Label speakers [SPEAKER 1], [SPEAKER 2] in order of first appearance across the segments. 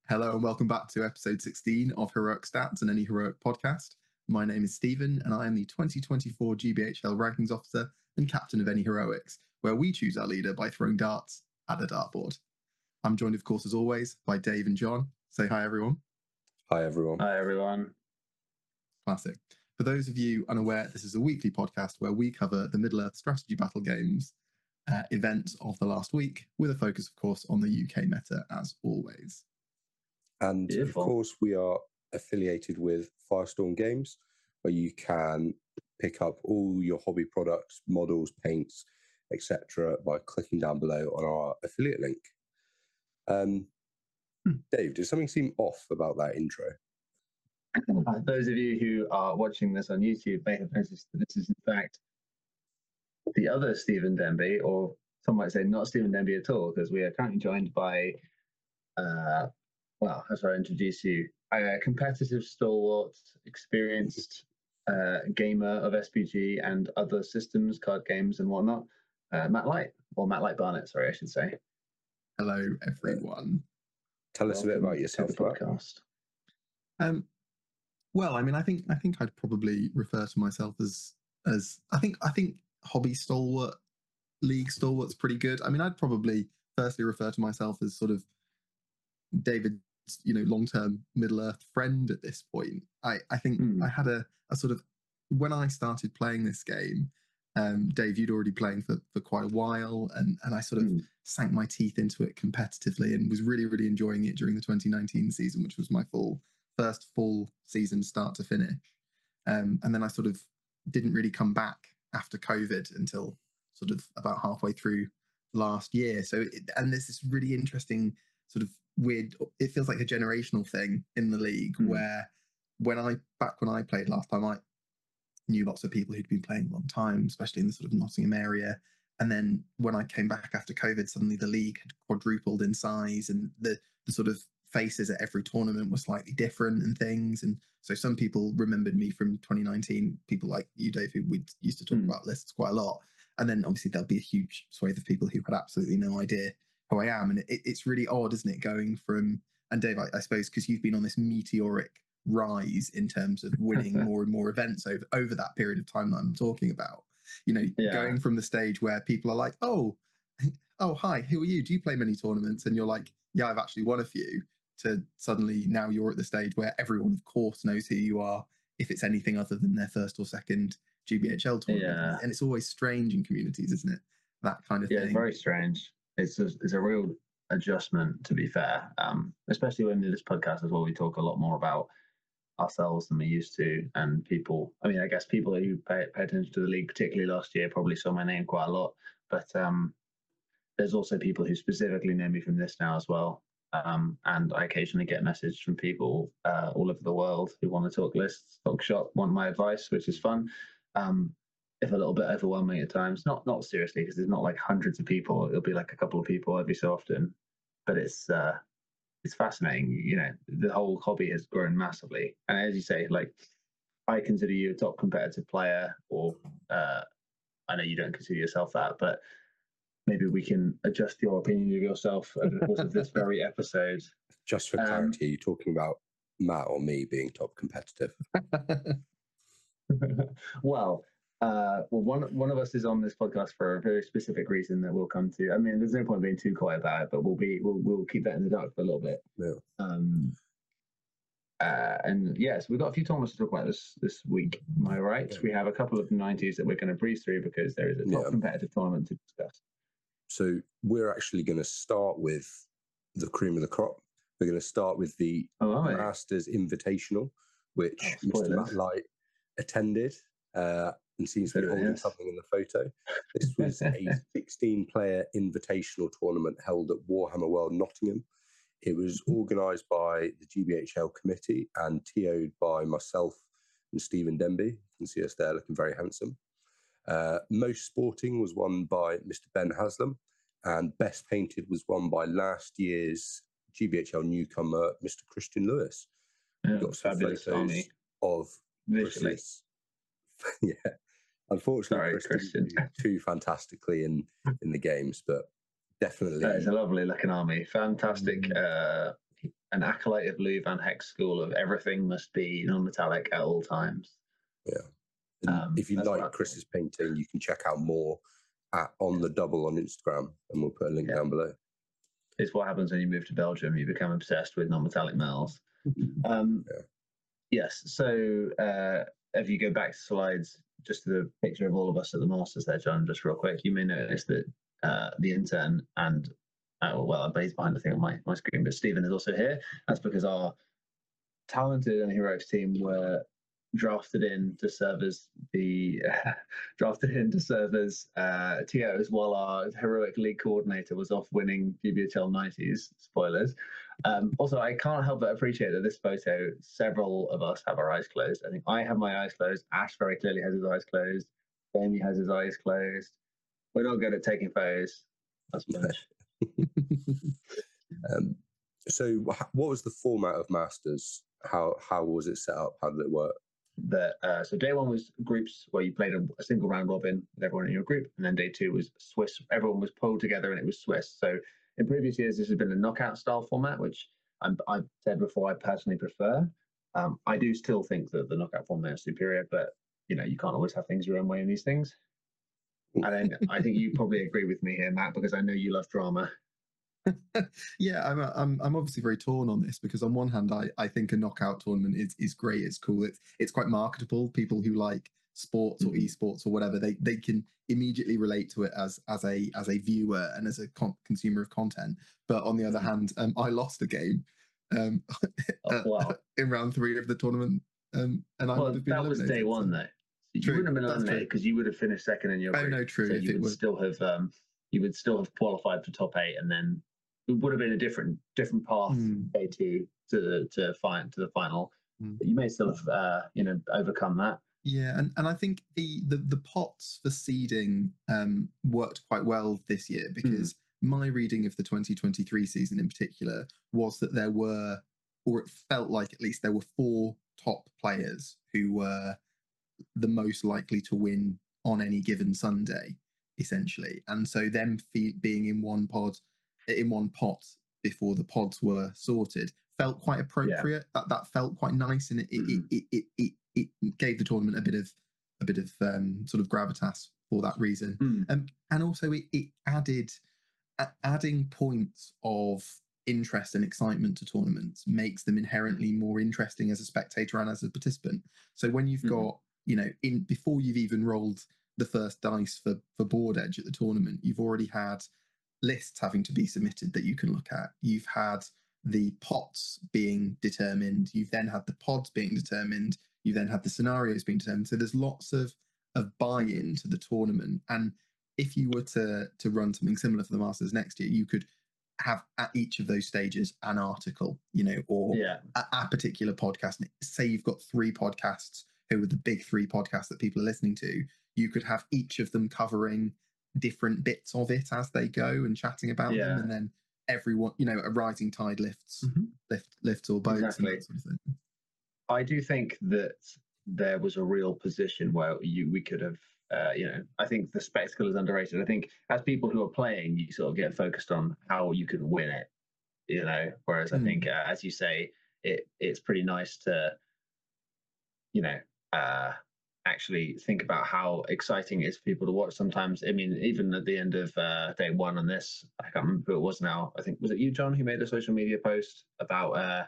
[SPEAKER 1] Hello and welcome back to episode 16 of Heroic Stats and Any Heroic Podcast. My name is Stephen and I am the 2024 GBHL Rankings Officer and Captain of Any Heroics, where we choose our leader by throwing darts at a dartboard. I'm joined, of course, as always, by Dave and John. Say hi, everyone.
[SPEAKER 2] Hi, everyone.
[SPEAKER 3] Hi, everyone.
[SPEAKER 1] Classic. For those of you unaware, this is a weekly podcast where we cover the Middle-earth Strategy Battle Games events of the last week, with a focus, of course, on the UK meta, as always.
[SPEAKER 2] And
[SPEAKER 3] Beautiful.
[SPEAKER 2] Of course, we are affiliated with Firestorm Games, where you can pick up all your hobby products, models, paints, etc. by clicking down below on our affiliate link. Dave, did something seem off about that intro?
[SPEAKER 3] Those of you who are watching this on YouTube may have noticed that this is, in fact, the other Stephen Denby, or some might say not Stephen Denby at all, because we are currently joined by, how shall I introduce you? A competitive stalwart, experienced gamer of SPG and other systems, card games and whatnot, Matt Light, or Matt Light Barnett, sorry, I should say.
[SPEAKER 1] Hello, everyone.
[SPEAKER 2] Tell us a bit about yourself,
[SPEAKER 3] to the podcast.
[SPEAKER 1] Well, I mean, I think I'd probably refer to myself as I think hobby stalwart, league stalwart's pretty good. I mean, I'd probably firstly refer to myself as sort of David's, long-term Middle-earth friend at this point. I think I had a sort of, when I started playing this game, Dave, you'd already playing for quite a while, and I sort of sank my teeth into it competitively and was really, really enjoying it during the 2019 season, which was my first full season start to finish. And then I sort of didn't really come back after COVID until sort of about halfway through last year. And there's this really interesting sort of weird, it feels like a generational thing in the league where when I played last time, I knew lots of people who'd been playing a long time, especially in the sort of Nottingham area. And then when I came back after COVID, suddenly the league had quadrupled in size, and the sort of faces at every tournament were slightly different and things. And so some people remembered me from 2019, people like you, Dave, who we used to talk about lists quite a lot. And then obviously there'll be a huge swathe of people who had absolutely no idea who I am. And it's really odd, isn't it, going from, and Dave, I suppose, because you've been on this meteoric rise in terms of winning more and more events over that period of time that I'm talking about, going from the stage where people are like, oh, hi, who are you? Do you play many tournaments? And you're like, yeah, I've actually won a few, to suddenly now you're at the stage where everyone, of course, knows who you are if it's anything other than their first or second GBHL tournament.
[SPEAKER 3] Yeah.
[SPEAKER 1] And it's always strange in communities, isn't it? That kind of thing.
[SPEAKER 3] Yeah, it's very strange. It's a real adjustment, to be fair, especially when we do this podcast as well. We talk a lot more about ourselves than we used to, and people, I mean, I guess people who pay attention to the league, particularly last year, probably saw my name quite a lot, but there's also people who specifically know me from this now as well. And I occasionally get messages from people all over the world who want to talk lists, talk shop, want my advice, which is fun. If a little bit overwhelming at times, not seriously, because there's not like hundreds of people. It'll be like a couple of people every so often, but it's fascinating. The whole hobby has grown massively, and as you say, like, I consider you a top competitive player, or I know you don't consider yourself that, but maybe we can adjust your opinion of yourself over the course of this very episode.
[SPEAKER 2] Just for clarity, are you talking about Matt or me being top competitive?
[SPEAKER 3] Well, one of us is on this podcast for a very specific reason that we'll come to. I mean, there's no point being too coy about it, but we'll keep that in the dark for a little bit.
[SPEAKER 2] Yeah.
[SPEAKER 3] And yes, we've got a few tournaments to talk about this week. Am I right? Yeah. We have a couple of 90s that we're going to breeze through because there is a top competitive tournament to discuss.
[SPEAKER 2] So we're actually going to start with the cream of the crop. We're going to start with the Masters Invitational, which Mr. Matt Light attended and seems to be holding something in the photo. This was a 16-player invitational tournament held at Warhammer World Nottingham. It was organised by the GBHL committee and TO'd by myself and Stephen Denby. You can see us there looking very handsome. Most Sporting was won by Mr. Ben Haslam, and Best Painted was won by last year's GBHL newcomer, Mr. Christian Lewis.
[SPEAKER 3] Yeah, got some photos
[SPEAKER 2] of Chris's. Yeah, unfortunately, Christian didn't do too fantastically in the games, but definitely
[SPEAKER 3] it's a lovely looking army. Fantastic an acolyte of Lou Van Heck's school of everything must be non-metallic at all times.
[SPEAKER 2] Yeah. If you like Chris's painting, you can check out more at On The Double on Instagram, and we'll put a link down below.
[SPEAKER 3] It's what happens when you move to Belgium. You become obsessed with non-metallic metals. Yes. So if you go back to slides, just to the picture of all of us at the Masters there, John, just real quick, you may notice that the intern and, he's behind the thing on my screen, but Stephen is also here. That's because our talented and heroics team were drafted in to serve as TOs while our heroic league coordinator was off winning GBHL 90s. Spoilers. Also, I can't help but appreciate that this photo, several of us have our eyes closed. I think I have my eyes closed. Ash very clearly has his eyes closed. Jamie has his eyes closed. We're not good at taking photos. That's much.
[SPEAKER 2] So what was the format of Masters? How was it set up? How did it work?
[SPEAKER 3] So day one was groups where you played a single round robin with everyone in your group, and then day two was Swiss. Everyone was pulled together, and it was Swiss. So in previous years, this has been a knockout style format, which I've said before I personally prefer. I do still think that the knockout format is superior, but you can't always have things your own way in these things. And I think you probably agree with me here, Matt, because I know you love drama.
[SPEAKER 1] Yeah, I'm obviously very torn on this, because on one hand, I think a knockout tournament is great. It's cool. It's quite marketable. People who like sports or esports or whatever, they can immediately relate to it as a viewer and as a consumer of content. But on the other hand, I lost a game in round 3 of the tournament, and I would have been eliminated.
[SPEAKER 3] That was day one, though. You wouldn't have been eliminated because you would have finished second in your group.
[SPEAKER 1] Oh no, true.
[SPEAKER 3] So you would still have qualified for top 8, and then it would have been a different path day 2 to the final. But you may still have overcome that.
[SPEAKER 1] Yeah, and I think the pots for seeding worked quite well this year, because my reading of the 2023 season in particular was that there were, or it felt like at least there were 4 top players who were the most likely to win on any given Sunday, essentially. And so them being in one pot before the pods were sorted felt quite appropriate. That felt quite nice, and it gave the tournament a bit of sort of gravitas for that reason. And also it adding points of interest and excitement to tournaments makes them inherently more interesting as a spectator and as a participant. So when you've got, before you've even rolled the first dice for board edge at the tournament, you've already had lists having to be submitted that you can look at. You've had the pots being determined. You've then had the pods being determined. You then had the scenarios being determined. So there's lots of buy-in to the tournament. And if you were to run something similar for the Masters next year, you could have at each of those stages an article, or a particular podcast. Say you've got 3 podcasts who are the big 3 podcasts that people are listening to. You could have each of them covering different bits of it as they go and chatting about them, and then everyone, a rising tide lifts all boats.
[SPEAKER 3] Exactly.
[SPEAKER 1] And that sort of thing.
[SPEAKER 3] I do think that there was a real position where we could have, I think the spectacle is underrated. I think as people who are playing, you sort of get focused on how you can win it, whereas I think, as you say, it's pretty nice to, actually think about how exciting it is for people to watch sometimes. I mean, even at the end of day 1 on this, I can't remember who it was now. I think, was it you, John, who made a social media post about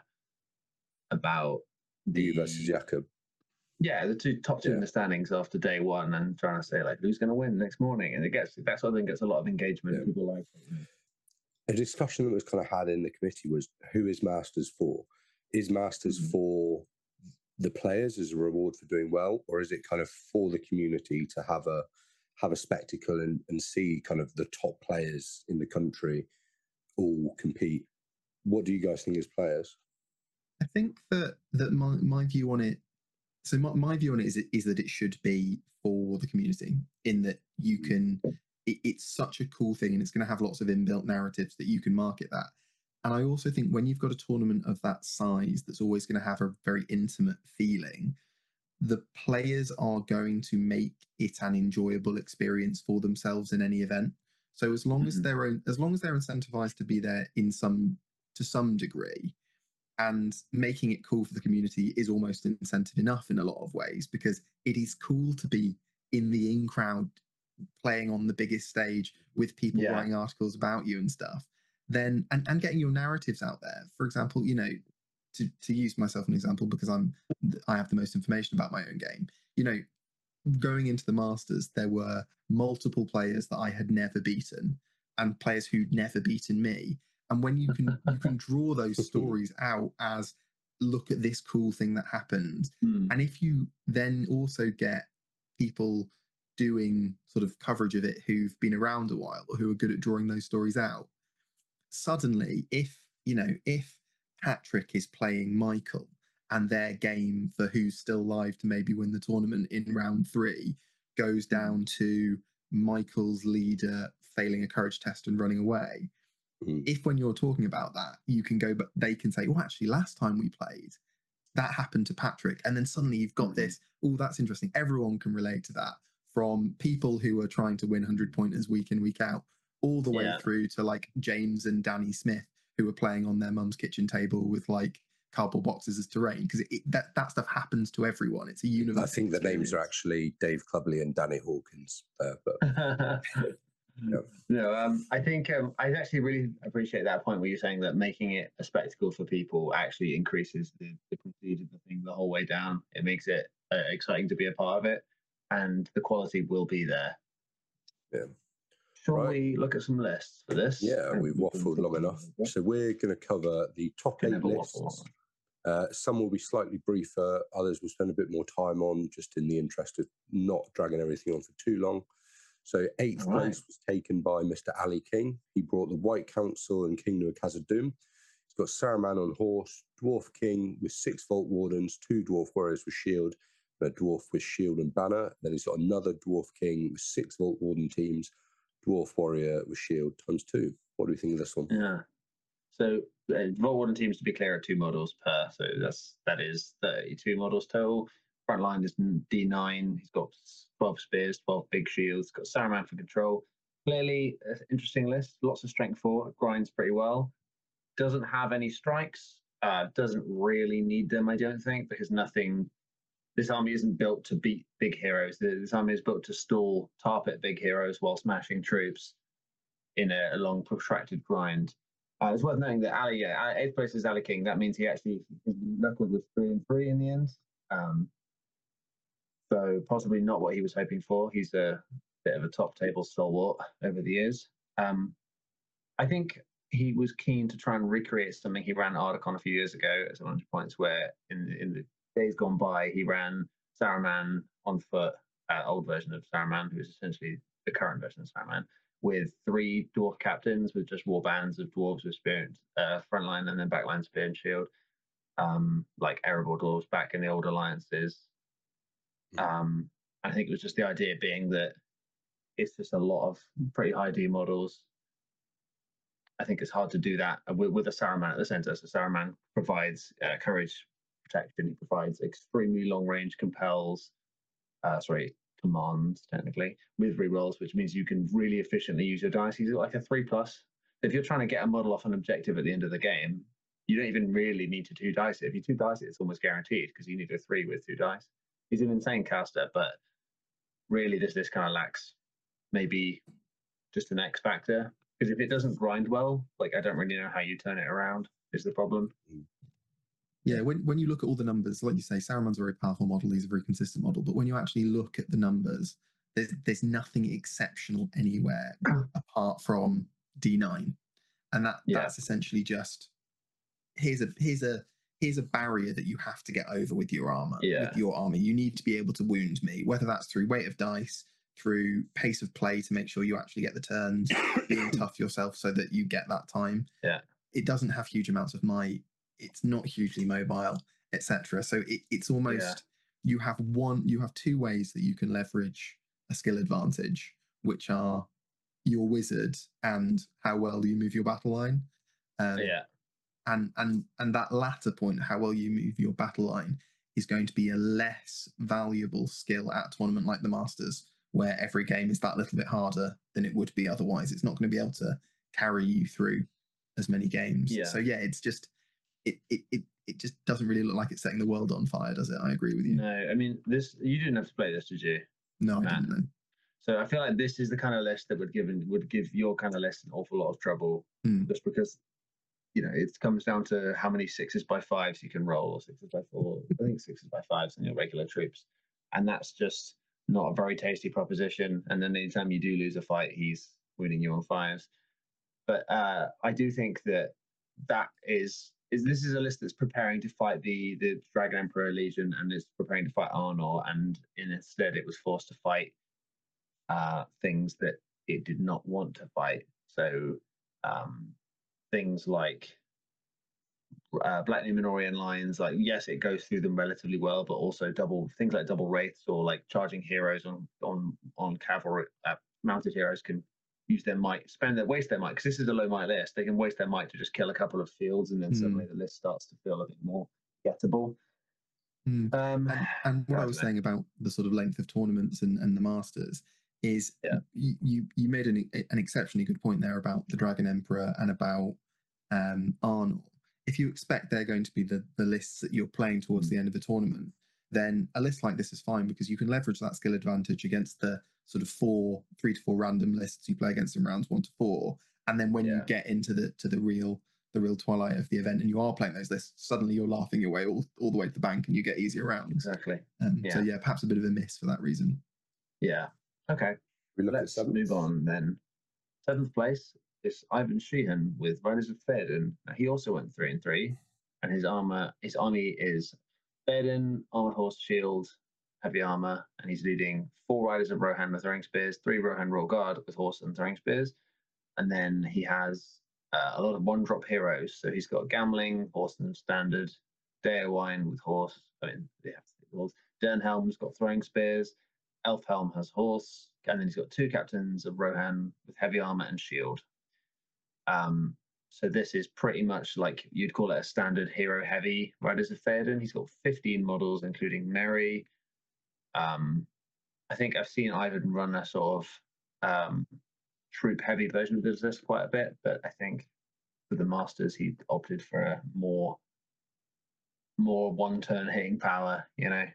[SPEAKER 2] you versus Jakob?
[SPEAKER 3] Yeah, the top 2 in the standings after day 1, and trying to say who's going to win next morning, and that sort of thing gets a lot of engagement. Yeah. People like it.
[SPEAKER 2] A discussion that was kind of had in the committee was, who is Masters for? Is Masters for the players as a reward for doing well, or is it kind of for the community to have a spectacle and see kind of the top players in the country all compete? What do you guys think as players?
[SPEAKER 1] I think that my view on it. So my view on it is that it should be for the community, in that you can. It's such a cool thing, and it's going to have lots of inbuilt narratives that you can market that. And I also think when you've got a tournament of that size, that's always going to have a very intimate feeling, the players are going to make it an enjoyable experience for themselves in any event. So as long as they're incentivized to be there to some degree, And making it cool for the community is almost incentive enough in a lot of ways, because it is cool to be in the in crowd playing on the biggest stage with people writing articles about you and stuff. Then and getting your narratives out there. For example, you know, to use myself an example, because I have the most information about my own game. You know, going into the Masters, there were multiple players that I had never beaten and players who'd never beaten me. And when you can draw those stories out as, look at this cool thing that happened. And if you then also get people doing sort of coverage of it who've been around a while or who are good at drawing those stories out, suddenly if Patrick is playing Michael and their game for who's still alive to maybe win the tournament in round 3 goes down to Michael's leader failing a courage test and running away, if when you're talking about that, you can go, but they can say, well, actually, last time we played, that happened to Patrick. And then suddenly you've got this, oh, that's interesting. Everyone can relate to that, from people who are trying to win 100-pointers week in, week out, all the way through to like James and Danny Smith, who are playing on their mum's kitchen table with like cardboard boxes as terrain, because that stuff happens to everyone. It's a universal.
[SPEAKER 2] I think the names are actually Dave Clubley and Danny Hawkins.
[SPEAKER 3] I think I actually really appreciate that point where you're saying that making it a spectacle for people actually increases the prestige of the thing the whole way down. It makes it exciting to be a part of it, and the quality will be there.
[SPEAKER 2] Yeah.
[SPEAKER 3] Shall we look at some lists for this?
[SPEAKER 2] Yeah, we've waffled long enough. So we're going to cover the top 8 lists. Some will be slightly briefer. Others will spend a bit more time on, just in the interest of not dragging everything on for too long. So 8th place was taken by Mr. Ali King. He brought the White Council and Kingdom of Khazad-dûm. He's got Saruman on horse, Dwarf King with 6 Vault Wardens, 2 Dwarf Warriors with shield, and a Dwarf with shield and banner. Then he's got another Dwarf King with 6 Vault Warden teams, Dwarf Warrior with shield ×2. What do you think of this one?
[SPEAKER 3] Yeah. So Vault Warden teams, to be clear, are 2 models per. So that is 32 models total. Front line is D9. He's got 12 spears, 12 big shields. Got Saruman for control. Clearly, an interesting list. Lots of strength 4. Grinds pretty well. Doesn't have any strikes. Doesn't really need them, I don't think, because this army isn't built to beat big heroes. This army is built to stall, tarp at big heroes while smashing troops in a long, protracted grind. It's worth noting that Ali, 8th place is Ali King. That means his record was 3-3 in the end. So possibly not what he was hoping for. He's a bit of a top table stalwart over the years. I think he was keen to try and recreate something he ran at Ardacon a few years ago at 100 points, where in the days gone by, he ran Saruman on foot, old version of Saruman, who is essentially the current version of Saruman, with 3 dwarf captains with just war bands of dwarves with spear, frontline and then backline spear and shield, like Erebor dwarves back in the old alliances. I think it was just the idea being that it's just a lot of pretty high D models. I think it's hard to do that with a Saruman at the center. So Saruman provides courage, protection. He provides extremely long range commands, technically, with rerolls, which means you can really efficiently use your dice. He's like a 3+. If you're trying to get a model off an objective at the end of the game, you don't even really need to 2 dice it. If you 2 dice it, it's almost guaranteed, because you need a 3 with 2 dice. He's an insane caster, but really this list kind of lacks maybe just an X factor. Because if it doesn't grind well, like, I don't really know how you turn it around, is the problem.
[SPEAKER 1] Yeah, when you look at all the numbers, like you say, Saruman's a very powerful model, he's a very consistent model, but when you actually look at the numbers, there's nothing exceptional anywhere apart from D9. And that's essentially just, here's a barrier that you have to get over with your armor. With your army, you need to be able to wound me, whether that's through weight of dice, through pace of play to make sure you actually get the turns, being tough yourself so that you get that time. It doesn't have huge amounts of might. It's not hugely mobile, etc. So it's almost you have 2 ways that you can leverage a skill advantage, which are your wizard and how well you move your battle line. And that latter point, how well you move your battle line, is going to be a less valuable skill at a tournament like the Masters, where every game is that little bit harder than it would be otherwise. It's not going to be able to carry you through as many games. So it's just, it just doesn't really look like it's setting the world on fire, does it? I agree with you.
[SPEAKER 3] No, I mean this. You didn't have to play this, did you?
[SPEAKER 1] No, I didn't know.
[SPEAKER 3] So I feel like this is the kind of list that would give your kind of list an awful lot of trouble, just because it comes down to how many 6x5s you can roll, or 6x4. I think 6x5s in your regular troops, and that's just not a very tasty proposition. And then anytime you do lose a fight, he's winning you on 5s. But I do think that this is a list that's preparing to fight the Dragon Emperor Legion, and is preparing to fight Arnor, and instead it was forced to fight things that it did not want to fight. So things like Black Numenorian lines, like yes, it goes through them relatively well, but also things like double wraiths or like charging heroes on cavalry, mounted heroes can use their might, waste their might, because this is a low might list. They can waste their might to just kill a couple of fields, and then suddenly the list starts to feel a bit more gettable.
[SPEAKER 1] And what I was saying about the sort of length of tournaments and the Masters is you made an exceptionally good point there about the Dragon Emperor and about Arnor. If you expect they're going to be the lists that you're playing towards the end of the tournament, then a list like this is fine, because you can leverage that skill advantage against the sort of 3 to 4 random lists you play against in rounds 1 to 4, and then when you get into the real twilight of the event and you are playing those lists, suddenly you're laughing your way all the way to the bank and you get easier rounds.
[SPEAKER 3] Exactly.
[SPEAKER 1] So perhaps a bit of a miss for that reason.
[SPEAKER 3] Yeah. Okay. Let's move on then. 7th place is Ivan Sheehan with Riders of Theoden. He also went 3-3, and his army is Theoden, Armored Horse, Shield, Heavy Armor, and he's leading 4 Riders of Rohan with Throwing Spears, 3 Rohan Royal Guard with Horse and Throwing Spears, and then he has a lot of 1-drop heroes. So he's got Gamling, Horse and Standard, Daewine with Horse. Dernhelm's got Throwing Spears, Elfhelm has Horse, and then he's got 2 captains of Rohan with Heavy Armor and Shield. So this is pretty much like you'd call it a standard hero heavy Riders of Theoden. He's got 15 models, including Merry. I think I've seen Ivan run a sort of troop heavy version of this list quite a bit, but I think for the Masters he opted for a more one-turn hitting power,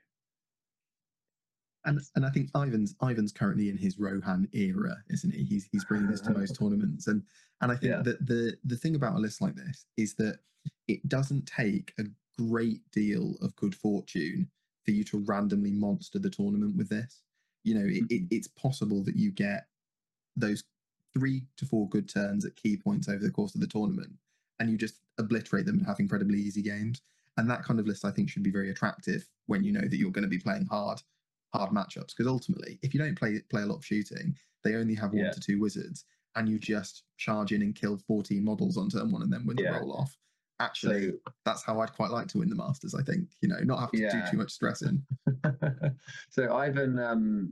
[SPEAKER 1] And I think Ivan's currently in his Rohan era, isn't he? He's bringing this to most tournaments, and I think that the thing about a list like this is that it doesn't take a great deal of good fortune for you to randomly monster the tournament with this. It's possible that you get those 3 to 4 good turns at key points over the course of the tournament, and you just obliterate them and have incredibly easy games. And that kind of list, I think, should be very attractive when you know that you're going to be playing hard matchups, because ultimately, if you don't play a lot of shooting, they only have 1 to 2 wizards, and you just charge in and kill 14 models on turn 1 and then win the roll off. Actually, that's how I'd quite like to win the Masters, I think, not have to do too much stressing.
[SPEAKER 3] So Ivan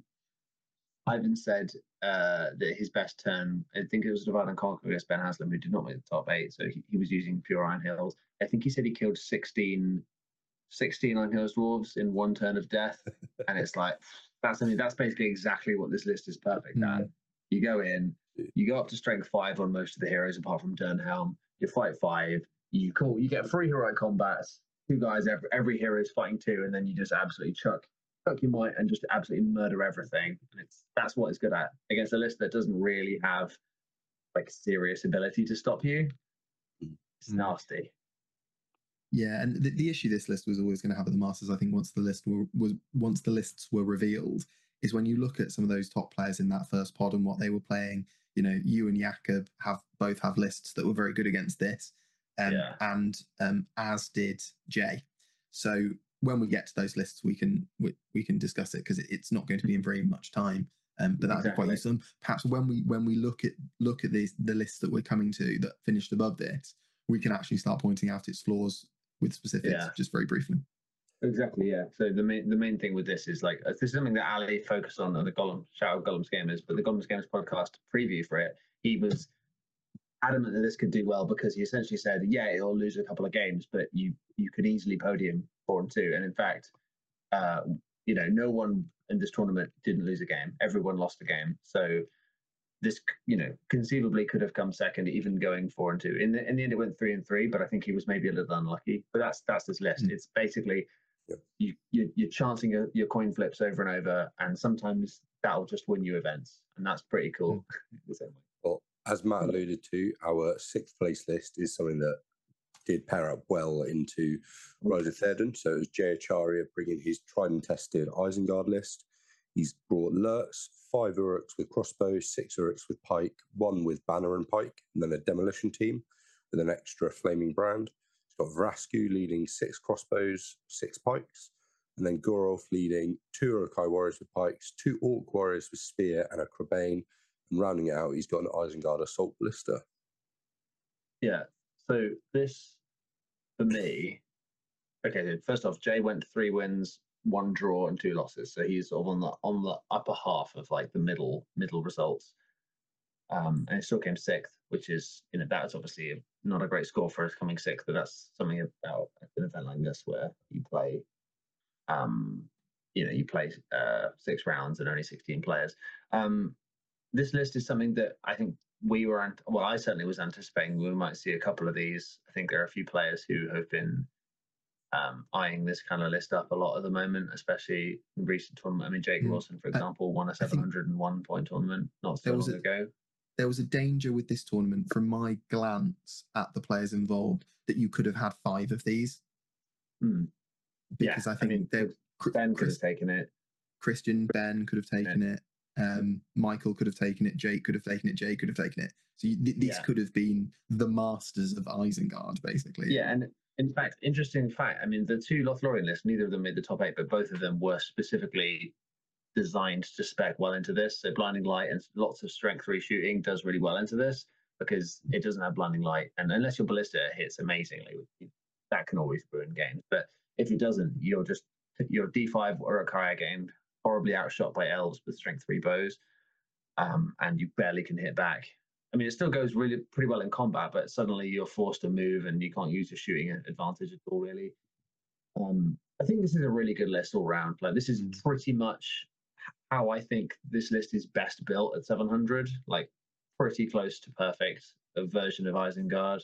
[SPEAKER 3] said that his best turn, I think it was Divide and Conquer against Ben Haslam, who did not make the top 8, so he was using Pure Iron Hills. I think he said he killed 16 Iron Hills dwarves in 1 turn of death, and it's like that's basically exactly what this list is perfect at. You go in, you go up to strength 5 on most of the heroes apart from Dernhelm. You fight 5. You get 3 heroic combats. 2 guys, every hero is fighting 2, and then you just absolutely chuck your might and just absolutely murder everything. And that's what it's good at against a list that doesn't really have like serious ability to stop you. It's nasty.
[SPEAKER 1] Yeah, and the issue this list was always going to have at the Masters, I think, once the lists were revealed, is when you look at some of those top players in that first pod and what they were playing. You and Jakob both have lists that were very good against this, and as did Jay. So when we get to those lists, we can discuss it, because it's not going to be in very much time. But that'd be quite useful. Perhaps when we look at the lists that we're coming to that finished above this, we can actually start pointing out its flaws with specifics, just very briefly.
[SPEAKER 3] Exactly, yeah. So the main thing with this is this is something that Ali focused on the Shout Out Gollum's Gamers, but the Gollum's Gamers podcast preview for it, he was adamant that this could do well, because he essentially said, it'll lose a couple of games, but you could easily podium 4-2. And in fact, no one in this tournament didn't lose a game. Everyone lost a game. So this, conceivably could have come second, even going 4 and 2. In the end, it went 3 and 3, but I think he was maybe a little unlucky. But that's this list. It's basically you're chancing your coin flips over and over, and sometimes that'll just win you events, and that's pretty cool.
[SPEAKER 2] Well, as Matt alluded to, our 6th place list is something that did pair up well into Rise of Theoden. So it was Jay Acharya bringing his tried and tested Isengard list. He's brought Lurks, 5 Uruks with crossbows, 6 Uruks with pike, 1 with banner and pike, and then a demolition team with an extra flaming brand. He's got Vrasku leading 6 crossbows, 6 pikes, and then Gorolf leading 2 Urukai warriors with pikes, 2 Orc warriors with spear and a Crabane, and rounding it out, he's got an Isengard assault ballista.
[SPEAKER 3] Yeah, so this, for me, okay, first off, Jay went 3 wins, 1 draw and 2 losses, so he's sort of on the upper half of like the middle results, and it still came 6th, which is, that's obviously not a great score for us coming 6th, but that's something about an event like this where you play, you play 6 rounds and only 16 players. This list is something that I think I certainly was anticipating we might see a couple of these. I think there are a few players who have been eyeing this kind of list up a lot at the moment, especially in recent tournament. I mean, Jake Wilson, for example, won a 701 point tournament not so long ago.
[SPEAKER 1] There was a danger with this tournament, from my glance at the players involved, that you could have had 5 of these. Because I think
[SPEAKER 3] Ben could have taken it.
[SPEAKER 1] Christian, Ben could have taken it. Michael could have taken it. Jake could have taken it. Jay could have taken it. So these could have been the masters of Isengard, basically.
[SPEAKER 3] Yeah, and in fact, interesting fact, I mean, the 2 Lothlorien lists, neither of them made the top 8, but both of them were specifically designed to spec well into this. So Blinding Light and lots of strength 3 shooting does really well into this, because it doesn't have Blinding Light. And unless your ballista hits amazingly, that can always ruin games. But if it doesn't, your D5 Uruk-hai getting horribly outshot by elves with strength 3 bows, and you barely can hit back. I mean, it still goes really pretty well in combat, but suddenly you're forced to move and you can't use your shooting advantage at all, really. I think this is a really good list all round. Like, this is pretty much how I think this list is best built at 700. Like, pretty close to perfect, a version of Isengard.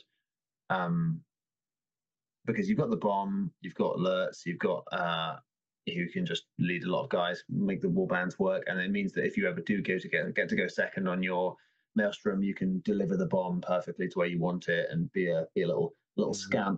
[SPEAKER 3] Because you've got the bomb, you've got alerts, you've got who can just lead a lot of guys, make the warbands work, and it means that if you ever do get to go second on your Maelstrom, you can deliver the bomb perfectly to where you want it and be a little scamp.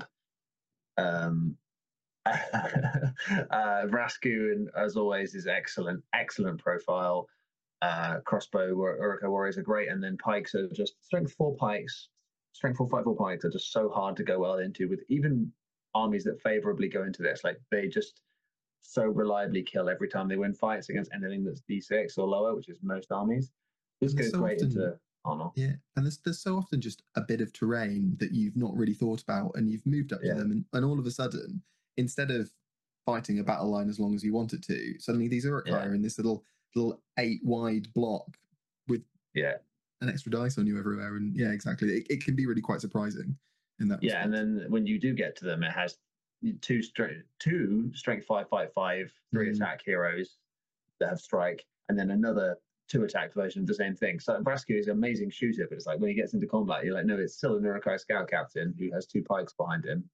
[SPEAKER 3] Vrasku, and as always, is excellent profile. Crossbow Urukai warriors are great, and then pikes are just strength 4 pikes, strength 4 5 4 pikes are just so hard to go well into, with even armies that favorably go into this. Like, they just so reliably kill every time they win fights against anything that's D6 or lower, which is most armies. This goes so great into Arnor.
[SPEAKER 1] Yeah, and there's so often just a bit of terrain that you've not really thought about, and you've moved up to them, and all of a sudden, instead of fighting a battle line as long as you want it to, suddenly these Uruk-hai are in this little 8 wide block with an extra dice on you everywhere, and exactly, it can be really quite surprising in that respect.
[SPEAKER 3] And then when you do get to them, it has 2 strength 5 fight 5 3 attack heroes that have strike, and then another 2 attack version of the same thing. So Vrasku is an amazing shooter, but it's like when he gets into combat, you're like, no, it's still an Uruk-hai scout captain who has 2 pikes behind him.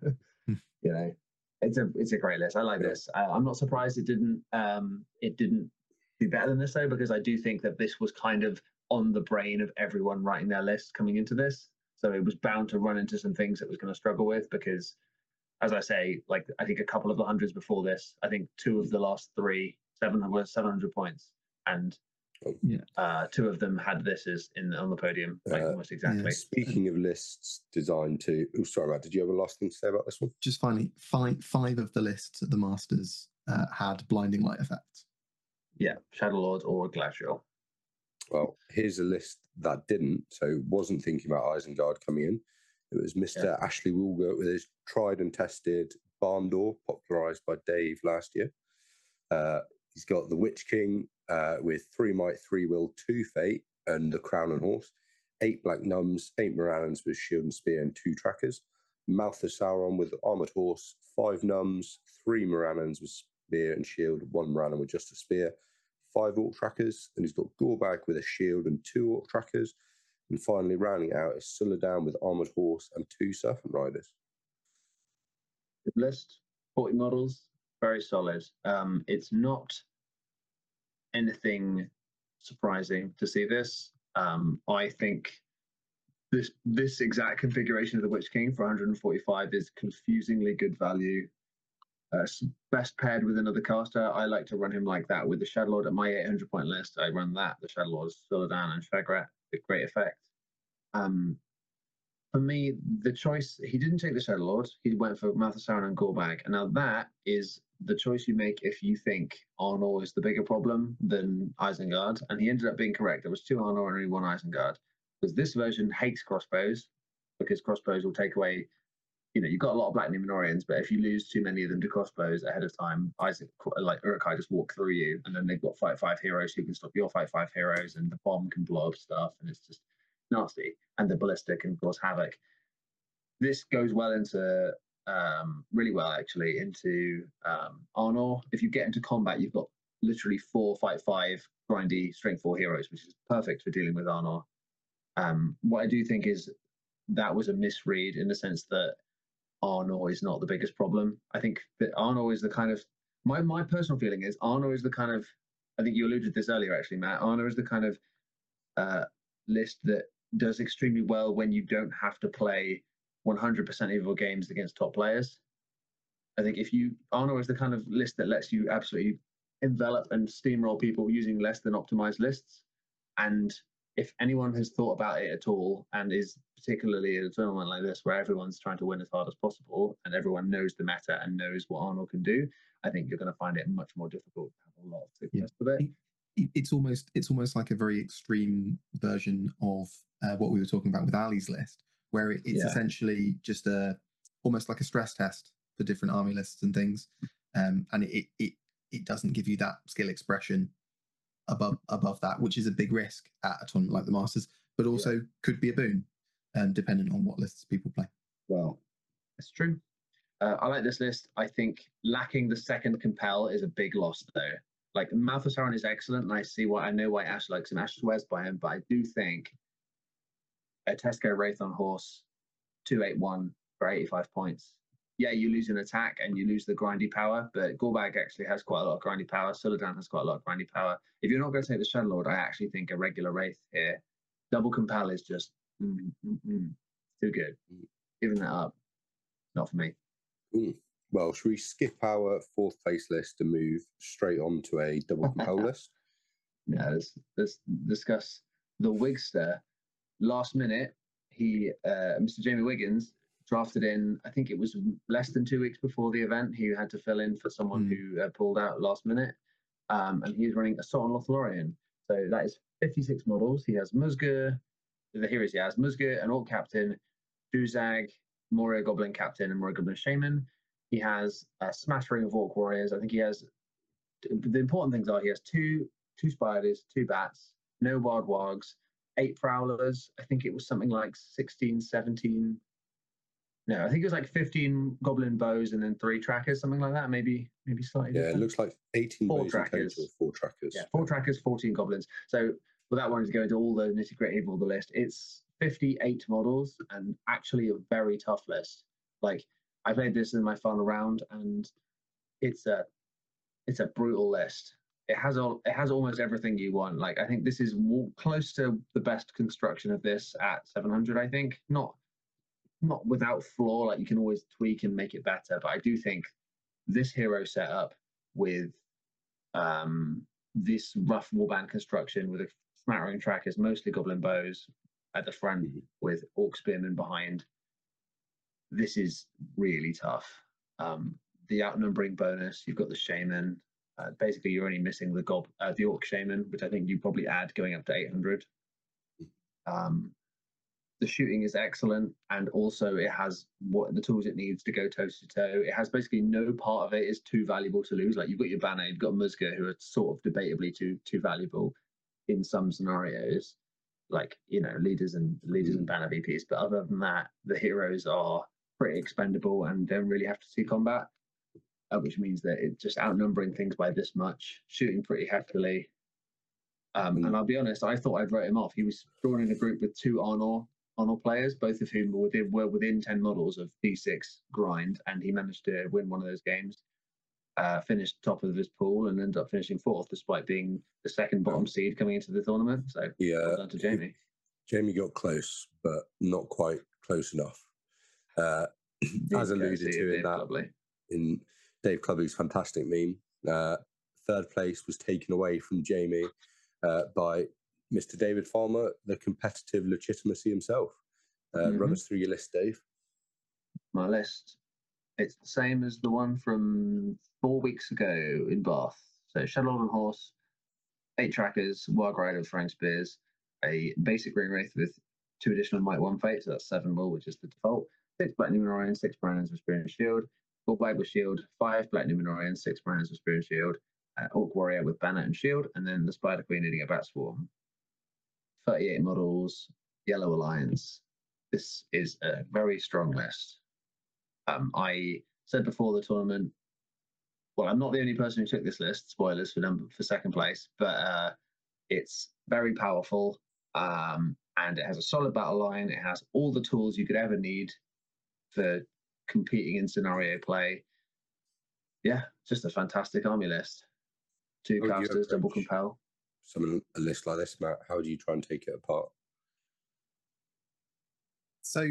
[SPEAKER 3] It's a great list. I like this. I'm not surprised it didn't do better than this, though, because I do think that this was kind of on the brain of everyone writing their list coming into this. So it was bound to run into some things it was going to struggle with, because, as I say, like, I think a couple of the hundreds before this, I think 2 of the last 3 were 700 points, and 2 of them had this on the podium, like almost exactly.
[SPEAKER 2] Yeah. Speaking of lists designed to, sorry, Matt, did you have a last thing to say about this one?
[SPEAKER 1] Just finally, 5 of the lists at the Masters had Blinding Light effects.
[SPEAKER 3] Yeah, Shadowlord or Glacial.
[SPEAKER 2] Well, here's a list that didn't, so wasn't thinking about Isengard coming in. It was Mr. Ashley Woolger with his tried and tested Barn Door, popularised by Dave last year. He's got the Witch King with 3 Might, 3 Will, 2 Fate, and the Crown and Horse. 8 Black Nuns, 8 Morannons with Shield and Spear, and 2 Trackers. Mouth of Sauron with Armoured Horse, 5 Nuns, 3 Morannons with Spear and Shield, 1 Morannon with just a Spear. 5 Orc trackers. And he's got Gorbag with a shield and 2 Orc trackers. And finally, rounding out is Suladan with Armored Horse and 2 Serpent Riders.
[SPEAKER 3] Good list. 40 models. Very solid. It's not anything surprising to see this. I think this exact configuration of the Witch King for 145 is confusingly good value. Best paired with another caster. I like to run him like that with the Shadowlord at my 800 point list. I run that, the Shadowlord, Suladan, and Shagrat with great effect. For me, the choice, he didn't take the Shadowlord. He went for Malthasaran and Gorbag. And now that is the choice you make if you think Arnor is the bigger problem than Isengard. And he ended up being correct. There was 2 Arnor and only 1 Isengard. Because this version hates crossbows, because crossbows will take away, you've got a lot of Black Numenorians, but if you lose too many of them to crossbows ahead of time, Uruk-hai just walk through you, and then they've got fight 5 heroes who can stop your fight 5 heroes, and the bomb can blow up stuff, and it's just nasty. And the ballista can cause havoc. This goes well into, really well actually, into Arnor. If you get into combat, you've got literally 4 fight 5 grindy strength 4 heroes, which is perfect for dealing with Arnor. What I do think is that was a misread in the sense that Arnor is not the biggest problem. I think that Arnor is the kind of, my personal feeling is Arnor is the kind of, I think you alluded to this earlier actually, Matt, Arnor is the kind of list that does extremely well when you don't have to play 100% of your games against top players. I think Arnor is the kind of list that lets you absolutely envelop and steamroll people using less than optimized lists. And if anyone has thought about it at all, and is particularly in a tournament like this where everyone's trying to win as hard as possible and everyone knows the meta and knows what Arnor can do, I think you're going to find it much more difficult to have a lot of success with it.
[SPEAKER 1] It's almost like a very extreme version of what we were talking about with Ali's list, where it's essentially just almost like a stress test for different army lists and things, and it doesn't give you that skill expression above that, which is a big risk at a tournament like the Masters, but also could be a boon, depending on what lists people play.
[SPEAKER 3] Well, that's true. I like this list. I think lacking the second compel is a big loss, though. Like, Malthasaran is excellent, and I know why Ash likes him. Ash swears by him, but I do think a Tesco Wraith on horse, 281 for 85 points. Yeah, you lose an attack and you lose the grindy power, but Gorbag actually has quite a lot of grindy power. Suladan has quite a lot of grindy power. If you're not going to take the Shadowlord, I actually think a regular Wraith here, double compel is just too good. Giving that up, not for me.
[SPEAKER 2] Well, should we skip our 4th place list and move straight on to a double compel list?
[SPEAKER 3] Yeah, let's discuss the Wigster. Last minute, Mr. Jamie Wiggins, drafted in, I think it was less than 2 weeks before the event. He had to fill in for someone who pulled out last minute. And he's running Assault on Lothlorien. So that is 56 models. He has Musgur, the heroes he has, Musgur, an Orc Captain, Duzag, Moria Goblin Captain, and Moria Goblin Shaman. He has a smattering of Orc Warriors. I think he has, the important things are he has two Spiders, 2 Bats, no Wild Wargs, 8 Prowlers. I think it was something like 16, 17. No, I think it was like 15 Goblin Bows and then 3 Trackers, something like that. Maybe slightly different.
[SPEAKER 2] It looks like 18
[SPEAKER 3] 4
[SPEAKER 2] bows
[SPEAKER 3] trackers.
[SPEAKER 2] In total, 4 Trackers.
[SPEAKER 3] Yeah, 4 Trackers, 14 Goblins. So without wanting to go into all the nitty-gritty of all the list, it's 58 models and actually a very tough list. Like, I played this in my final round, and it's a brutal list. It has almost everything you want. Like, I think this is close to the best construction of this at 700. I think not without flaw. Like, you can always tweak and make it better, but I do think this hero setup with this rough warband construction with a smattering trackers, mostly Goblin Bows at the front with Orc Spearmen behind. This is really tough. The outnumbering bonus, you've got the Shaman. Basically, you're only missing the Orc Shaman, which I think you probably add going up to 800. The shooting is excellent, and also it has what the tools it needs to go toe to toe. It has basically no part of it is too valuable to lose. Like, you've got your banner, you've got Musgur, who are sort of debatably too valuable in some scenarios, like, leaders and banner VPs. But other than that, the heroes are pretty expendable and don't really have to see combat, which means that it's just outnumbering things by this much, shooting pretty heftily. And I'll be honest, I thought I'd write him off. He was drawn in a group with two Honor players, both of whom were within 10 models of P6 grind, and he managed to win one of those games. Finished top of his pool and ended up finishing fourth, despite being the second bottom seed coming into the tournament. So well done to Jamie.
[SPEAKER 2] Jamie got close, but not quite close enough. As alluded to in Dave Clubby's fantastic meme, third place was taken away from Jamie by Mr. David Farmer, the competitive legitimacy himself. Run us through your list, Dave.
[SPEAKER 3] My list. It's the same as the one from 4 weeks ago in Bath. So Shadowlord on horse, 8 trackers, Wild Rider, throwing spears, a basic Green Wraith with 2 additional Might 1 Fate, so that's 7 will, which is the default, 6 Black Numenorians, 6 Brandons with Spear and Shield, 4 Bible Shield, 5 Black Numenorians, 6 Brandons with Spear and Shield, Orc Warrior with Banner and Shield, and then the Spider Queen leading a Bat Swarm. 38 models, Yellow Alliance. This is a very strong list. I said before the tournament, well, I'm not the only person who took this list, spoilers for second place, but it's very powerful, and it has a solid battle line. It has all the tools you could ever need for competing in scenario play. Yeah, just a fantastic army list. 2 casters, double compel.
[SPEAKER 2] A list like this, Matt, how do you try and take it apart?
[SPEAKER 1] So,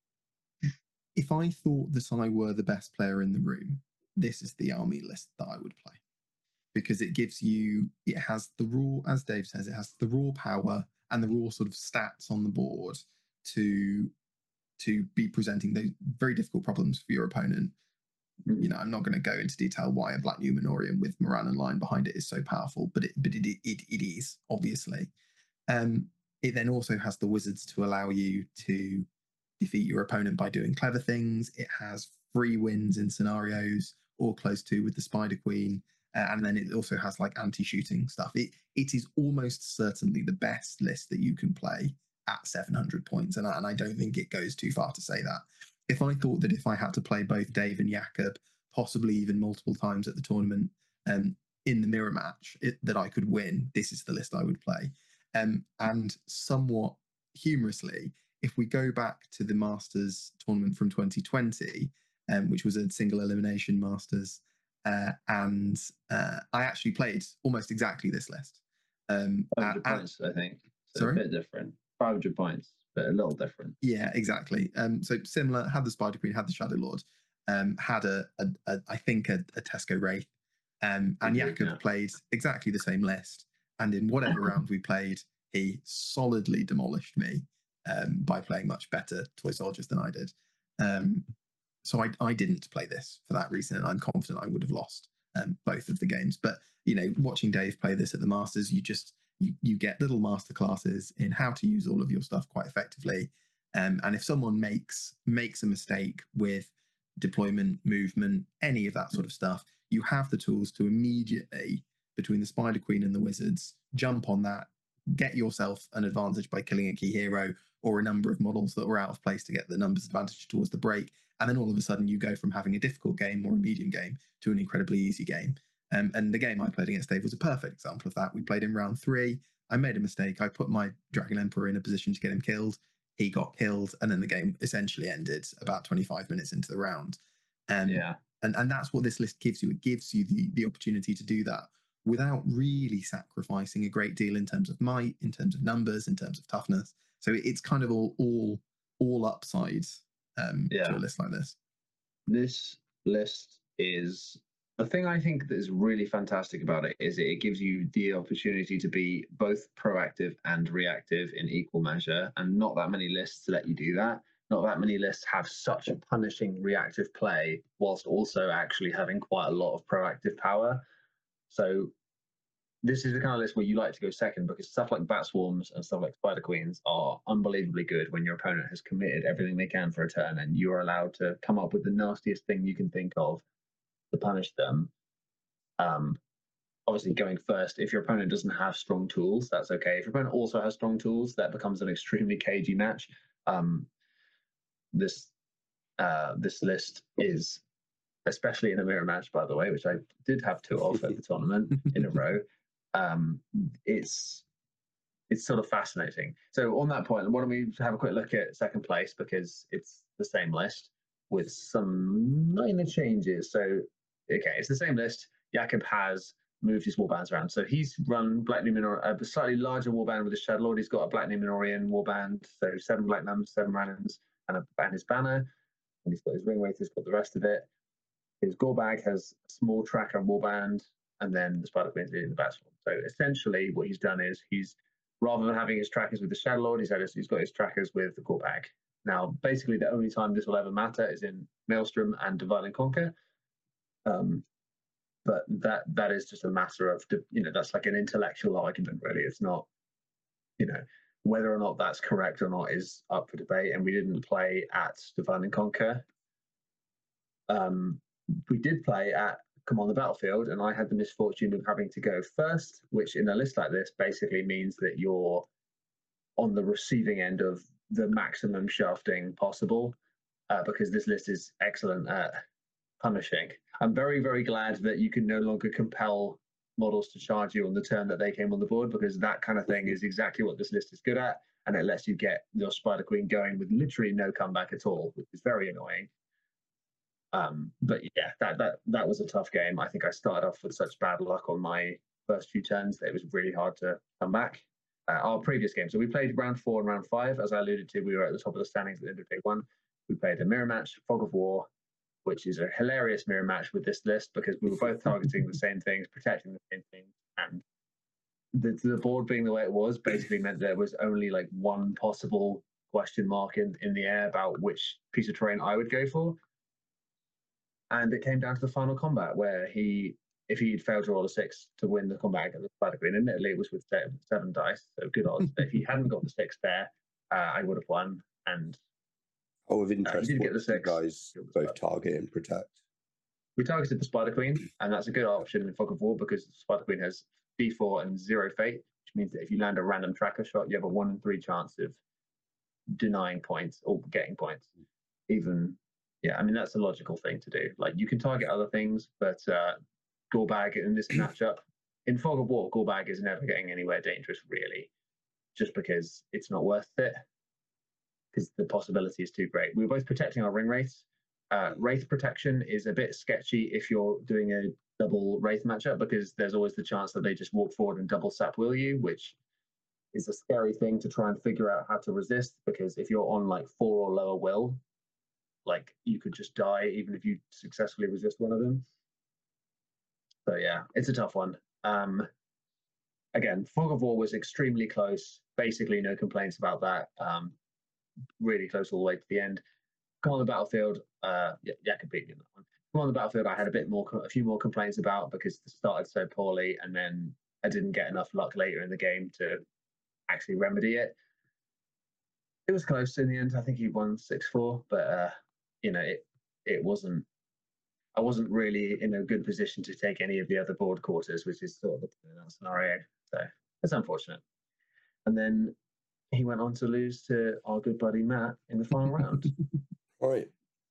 [SPEAKER 1] if I thought that I were the best player in the room, this is the army list that I would play, because it gives you, it has the raw, as Dave says, it has the raw power and the raw sort of stats on the board to be presenting those very difficult problems for your opponent. You know, I'm not going to go into detail why a Black Numenorian with Moran and Line behind it is so powerful, but it is, obviously. It then also has the wizards to allow you to defeat your opponent by doing clever things. It has free wins in scenarios or close to with the Spider Queen. And then it also has like anti-shooting stuff. It is almost certainly the best list that you can play at 700 points. And I don't think it goes too far to say that. If I thought that if I had to play both Dave and Jakob, possibly even multiple times at the tournament, in the mirror match, that I could win, this is the list I would play. And somewhat humorously, if we go back to the Masters tournament from 2020, which was a single elimination Masters, and I actually played almost exactly this list.
[SPEAKER 3] 500 points, I think. So sorry? A bit different. 500 points, but a little different.
[SPEAKER 1] Yeah, exactly. So similar, had the Spider Queen, had the Shadow Lord, had I think a Tesco Wraith, and Jakob played exactly the same list. And in whatever round we played, he solidly demolished me by playing much better toy soldiers than I did. So I didn't play this for that reason, and I'm confident I would have lost both of the games. But you know, watching Dave play this at the Masters, you get little master classes in how to use all of your stuff quite effectively. And if someone makes a mistake with deployment, movement, any of that sort of stuff, you have the tools to immediately, between the Spider Queen and the Wizards, jump on that, get yourself an advantage by killing a key hero or a number of models that were out of place to get the numbers advantage towards the break. And then all of a sudden you go from having a difficult game or a medium game to an incredibly easy game. And the game I played against Dave was a perfect example of that. We played in round 3. I made a mistake. I put my Dragon Emperor in a position to get him killed. He got killed. And then the game essentially ended about 25 minutes into the round. And that's what this list gives you. It gives you the opportunity to do that without really sacrificing a great deal in terms of might, in terms of numbers, in terms of toughness. So it's kind of all upsides to a list like this.
[SPEAKER 3] This list is, the thing I think that is really fantastic about it is it gives you the opportunity to be both proactive and reactive in equal measure, and not that many lists let you do that. Not that many lists have such a punishing reactive play whilst also actually having quite a lot of proactive power. So this is the kind of list where you like to go second, because stuff like Bat Swarms and stuff like Spider Queens are unbelievably good when your opponent has committed everything they can for a turn and you are allowed to come up with the nastiest thing you can think of to punish them. Obviously going first, if your opponent doesn't have strong tools, that's okay. If your opponent also has strong tools, that becomes an extremely cagey match. This list is, especially in a mirror match, by the way, which I did have 2 of at the tournament in a row, it's it's sort of fascinating. So on that point, why don't we have a quick look at second place, because it's the same list with some minor changes. So, okay, it's the same list. Jakob has moved his warbands around. So he's run Black Numenor, a slightly larger warband with his Shadowlord. He's got a Black Numenorian warband, so 7 Black Nuns, 7 Rannans, and his banner. And he's got his Ring Wraith, he's got the rest of it. His Gorbag has a small tracker warband, and then the Spider Queen's in the Batstorm. So essentially what he's done is rather than having his trackers with the Shadowlord, he's got his trackers with the Gorbag. Now, basically, the only time this will ever matter is in Maelstrom and Divide and Conquer. But that is just a matter of, that's like an intellectual argument, really. It's not, whether or not that's correct or not is up for debate. And we didn't play at Divide and Conquer. We did play at Command the Battlefield, and I had the misfortune of having to go first, which in a list like this basically means that you're on the receiving end of the maximum shafting possible, because this list is excellent at punishing. I'm very, very glad that you can no longer compel models to charge you on the turn that they came on the board, because that kind of thing is exactly what this list is good at, and it lets you get your Spider Queen going with literally no comeback at all, which is very annoying. But yeah, that was a tough game. I think I started off with such bad luck on my first few turns that it was really hard to come back. Our previous game, so we played round 4 and round 5. As I alluded to, we were at the top of the standings at the end of day 1. We played a mirror match, Fog of War, which is a hilarious mirror match with this list, because we were both targeting the same things, protecting the same things, and the board being the way it was basically meant there was only like one possible question mark in the air about which piece of terrain I would go for. And it came down to the final combat, where if he'd failed to roll a 6 to win the combat against the Spider Queen, admittedly it was with 7 dice, so good odds. But if he hadn't got the 6 there, I would have won. And
[SPEAKER 2] of interest,
[SPEAKER 3] did
[SPEAKER 2] what
[SPEAKER 3] get the 6.
[SPEAKER 2] Guys both target and protect?
[SPEAKER 3] We targeted the Spider Queen, and that's a good option in Fog of War, because the Spider Queen has D4 and 0 fate, which means that if you land a random tracker shot, you have a 1 in 3 chance of denying points or getting points. Yeah, I mean, that's a logical thing to do. Like, you can target other things, but Gorbag in this matchup, in Fog of War, Gorbag is never getting anywhere dangerous, really, just because it's not worth it, because the possibility is too great. We were both protecting our Ring Wraiths. Wraith protection is a bit sketchy if you're doing a double Wraith matchup, because there's always the chance that they just walk forward and double sap will you, which is a scary thing to try and figure out how to resist, because if you're on like 4 or lower will, like, you could just die even if you successfully resist one of them. So yeah, it's a tough one. Again, Fog of War was extremely close. Basically, no complaints about that. Really close all the way to the end. Command the Battlefield, Jakob beat me in that one. Command the Battlefield, I had a few more complaints about, because it started so poorly, and then I didn't get enough luck later in the game to actually remedy it. It was close in the end. I think he won 6-4, but it wasn't. I wasn't really in a good position to take any of the other board quarters, which is sort of the point in that scenario. So it's unfortunate. And then he went on to lose to our good buddy Matt in the final round.
[SPEAKER 2] All right.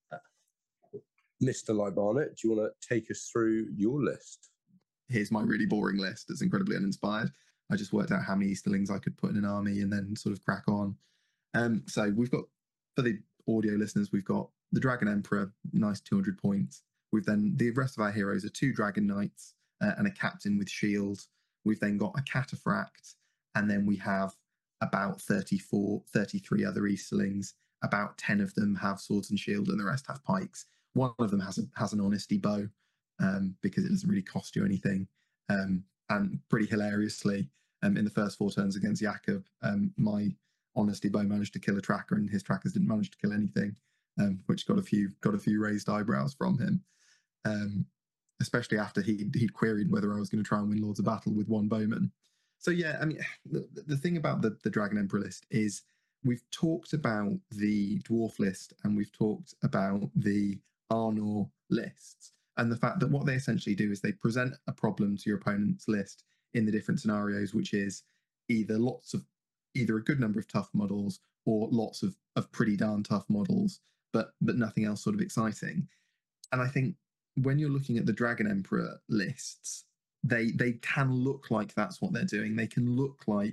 [SPEAKER 2] Mr. Libarnet, do you want to take us through your list?
[SPEAKER 1] Here's my really boring list. It's incredibly uninspired. I just worked out how many Easterlings I could put in an army and then sort of crack on. So we've got, for the audio listeners, we've got the Dragon Emperor, nice 200 points. We've then, the rest of our heroes are 2 Dragon Knights and a Captain with Shield. We've then got a Cataphract, and then we have about 33 other Easterlings. About 10 of them have Swords and Shield, and the rest have Pikes. One of them has an Honesty Bow, because it doesn't really cost you anything. And pretty hilariously, in the first 4 turns against Jakob, my Honesty Bow managed to kill a tracker, and his trackers didn't manage to kill anything, which got a few raised eyebrows from him, especially after he'd queried whether I was going to try and win Lords of Battle with 1 bowman. So yeah, I mean, the thing about the Dragon Emperor list is we've talked about the Dwarf list and we've talked about the Arnor lists, and the fact that what they essentially do is they present a problem to your opponent's list in the different scenarios, which is either a good number of tough models or lots of pretty darn tough models, but nothing else sort of exciting. And I think when you're looking at the Dragon Emperor lists, they can look like that's what they're doing. They can look like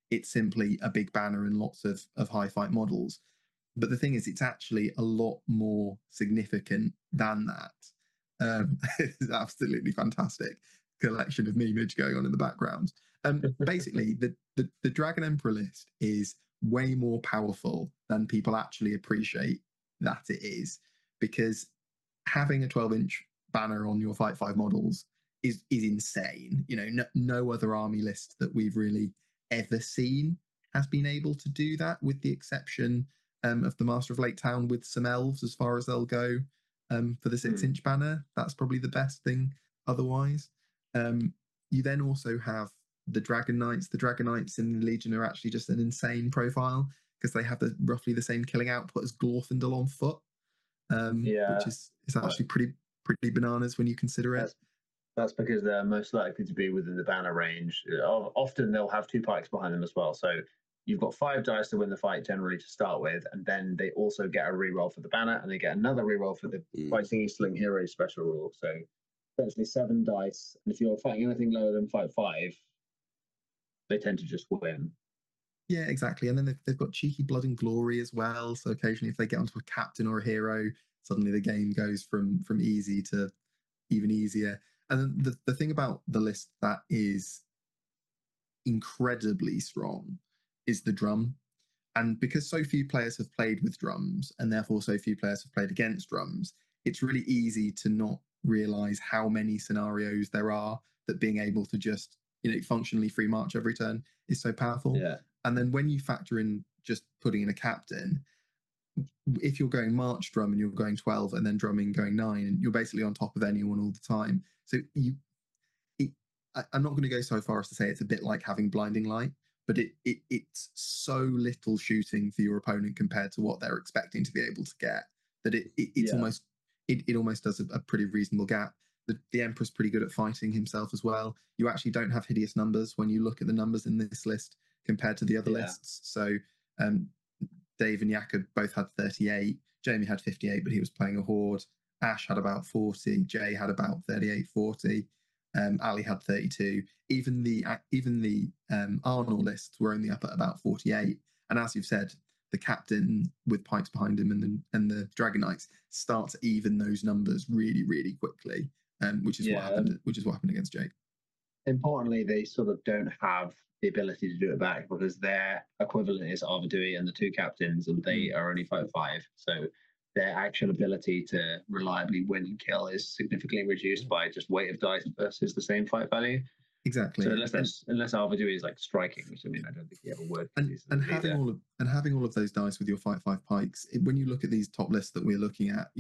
[SPEAKER 1] it's simply a big banner and lots of high fight models. But the thing is, it's actually a lot more significant than that. It's absolutely fantastic collection of memeage going on in the background. Basically, the Dragon Emperor list is way more powerful than people actually appreciate that it is, because having a 12-inch banner on your Fight 5 models is insane. You know, no other army list that we've really ever seen has been able to do that, with the exception of the Master of Lake Town with some elves, as far as they'll go for the 6-inch banner. That's probably the best thing otherwise. You then also have the Dragon Knights. The Dragon Knights in the Legion are actually just an insane profile, because they have roughly the same killing output as Glorfindel on foot, which is actually pretty bananas when you consider it.
[SPEAKER 3] That's because they're most likely to be within the banner range. Often they'll have 2 pikes behind them as well. So you've got 5 dice to win the fight generally to start with, and then they also get a reroll for the banner, and they get another reroll for the Fighting Easterling Heroes special rule. So essentially 7 dice, and if you're fighting anything lower than Fight 5, they tend to just win.
[SPEAKER 1] Yeah, exactly. And then they've got cheeky Blood and Glory as well. So occasionally, if they get onto a captain or a hero, suddenly the game goes from easy to even easier. And then the thing about the list that is incredibly strong is the drum. And because so few players have played with drums, and therefore so few players have played against drums, it's really easy to not realize how many scenarios there are that being able to just, functionally free march every turn is so powerful.
[SPEAKER 3] Yeah.
[SPEAKER 1] And then when you factor in just putting in a captain, if you're going march drum and you're going 12 and then drumming going 9, you're basically on top of anyone all the time. So I'm not going to go so far as to say it's a bit like having blinding light, but it's so little shooting for your opponent compared to what they're expecting to be able to get, that it almost does a pretty reasonable gap. The Emperor's pretty good at fighting himself as well. You actually don't have hideous numbers when you look at the numbers in this list compared to the other lists. So Dave and Jakob both had 38. Jamie had 58, but he was playing a horde. Ash had about 40. Jay had about 38, 40. Ali had 32. Even the Arnor lists were only up at about 48. And as you've said, the captain with pikes behind him and the Dragon Knights start to even those numbers really, really quickly, which is what happened against Jake.
[SPEAKER 3] Importantly, they sort of don't have the ability to do it back, because their equivalent is Arvidui and the 2 captains, and they are only Fight 5. So their actual ability to reliably win and kill is significantly reduced by just weight of dice versus the same fight value.
[SPEAKER 1] Exactly.
[SPEAKER 3] So unless Arvidui is like striking, which I mean, I don't think he ever would.
[SPEAKER 1] And having all of those dice with your Fight 5 pikes, when you look at these top lists that we're looking at,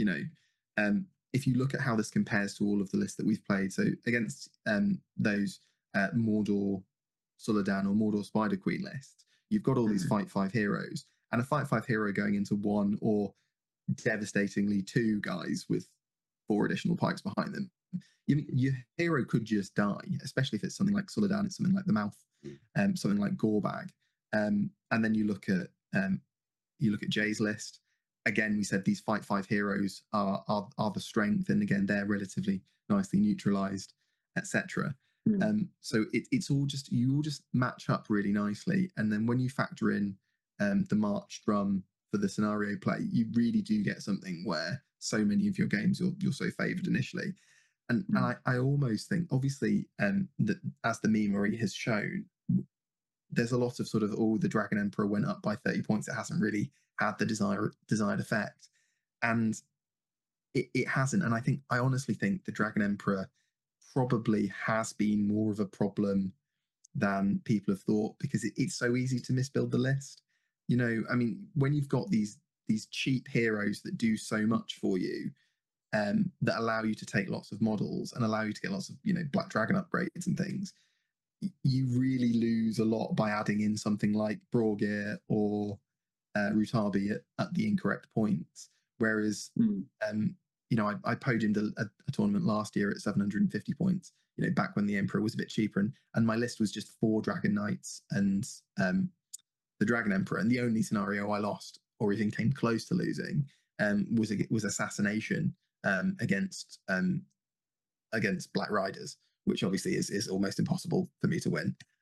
[SPEAKER 1] if you look at how this compares to all of the lists that we've played, so against those Mordor Suladan or Mordor Spider Queen lists, you've got all these Fight 5 heroes, and a Fight 5 hero going into 1 or devastatingly 2 guys with 4 additional pikes behind them. Your hero could just die, especially if it's something like Suladan, it's something like the Mouth, something like Gorebag. And then you look at Jay's list. Again, we said these Fight 5 heroes are the strength, and again they're relatively nicely neutralized, etc. So it's all just, you all just match up really nicely. And then when you factor in the March drum for the scenario play, you really do get something where so many of your games you're so favored initially. And I almost think, obviously, that as the memery has shown, there's a lot of sort of, the Dragon Emperor went up by 30 points. It hasn't really had the desired effect. And it hasn't. And I honestly think the Dragon Emperor probably has been more of a problem than people have thought, because it's so easy to misbuild the list. I mean, when you've got these cheap heroes that do so much for you, that allow you to take lots of models and allow you to get lots of Black Dragon upgrades and things, you really lose a lot by adding in something like Brorgir or Rutabi at the incorrect points. Whereas I podiumed a tournament last year at 750 points, back when the Emperor was a bit cheaper, and my list was just 4 Dragon Knights and the Dragon Emperor, and the only scenario I lost or even came close to losing was Assassination against Black Riders, which obviously is almost impossible for me to win.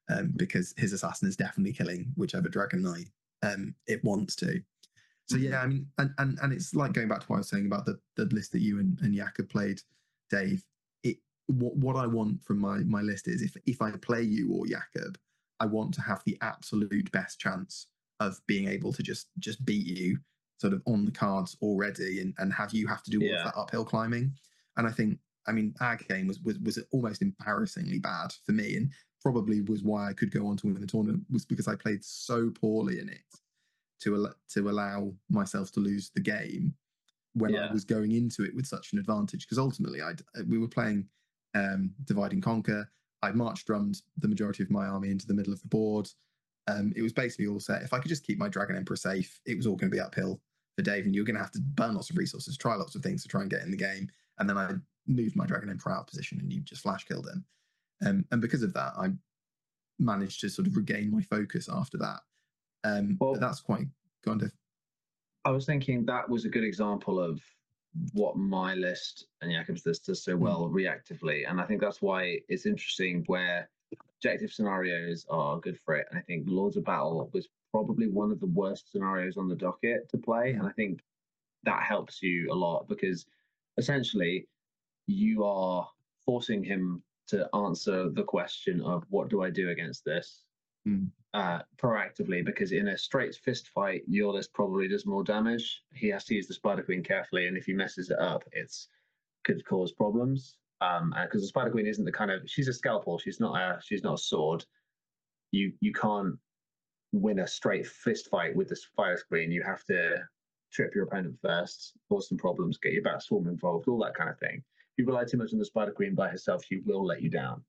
[SPEAKER 1] because his assassin is definitely killing whichever Dragon Knight it wants to. So yeah, I mean, and it's like going back to what I was saying about the list that you and Jakob played, Dave. What I want from my list is if I play you or Jakob, I want to have the absolute best chance of being able to just beat you sort of on the cards already, and have you have to do all of that uphill climbing. And I think, I mean, our game was almost embarrassingly bad for me, and probably was why I could go on to win the tournament, was because I played so poorly in it to allow myself to lose the game when I was going into it with such an advantage. Because ultimately, we were playing Divide and Conquer. I march drummed the majority of my army into the middle of the board. It was basically all set. If I could just keep my Dragon Emperor safe, it was all going to be uphill for Dave, and you're going to have to burn lots of resources, try lots of things to try and get in the game. And then I moved my Dragon Emperor out of position, and you just flash killed him. And because of that, I managed to sort of regain my focus after that. But that's quite kind of.
[SPEAKER 3] I was thinking that was a good example of what my list and Jakob's list does so well reactively, and I think that's why it's interesting where objective scenarios are good for it. And I think Lords of Battle was probably one of the worst scenarios on the docket to play, and I think that helps you a lot because essentially you are forcing him to answer the question of what do I do against this proactively, because in a straight fist fight your list probably does more damage. He has to use the Spider Queen carefully, and if he messes it up it's could cause problems because the Spider Queen isn't the kind of, she's a scalpel, she's not a sword. You can't win a straight fist fight with the Spider Queen. You have to trip your opponent first, cause some problems, get your Bat Swarm involved, all that kind of thing. If you rely too much on the Spider Queen by herself, she will let you down.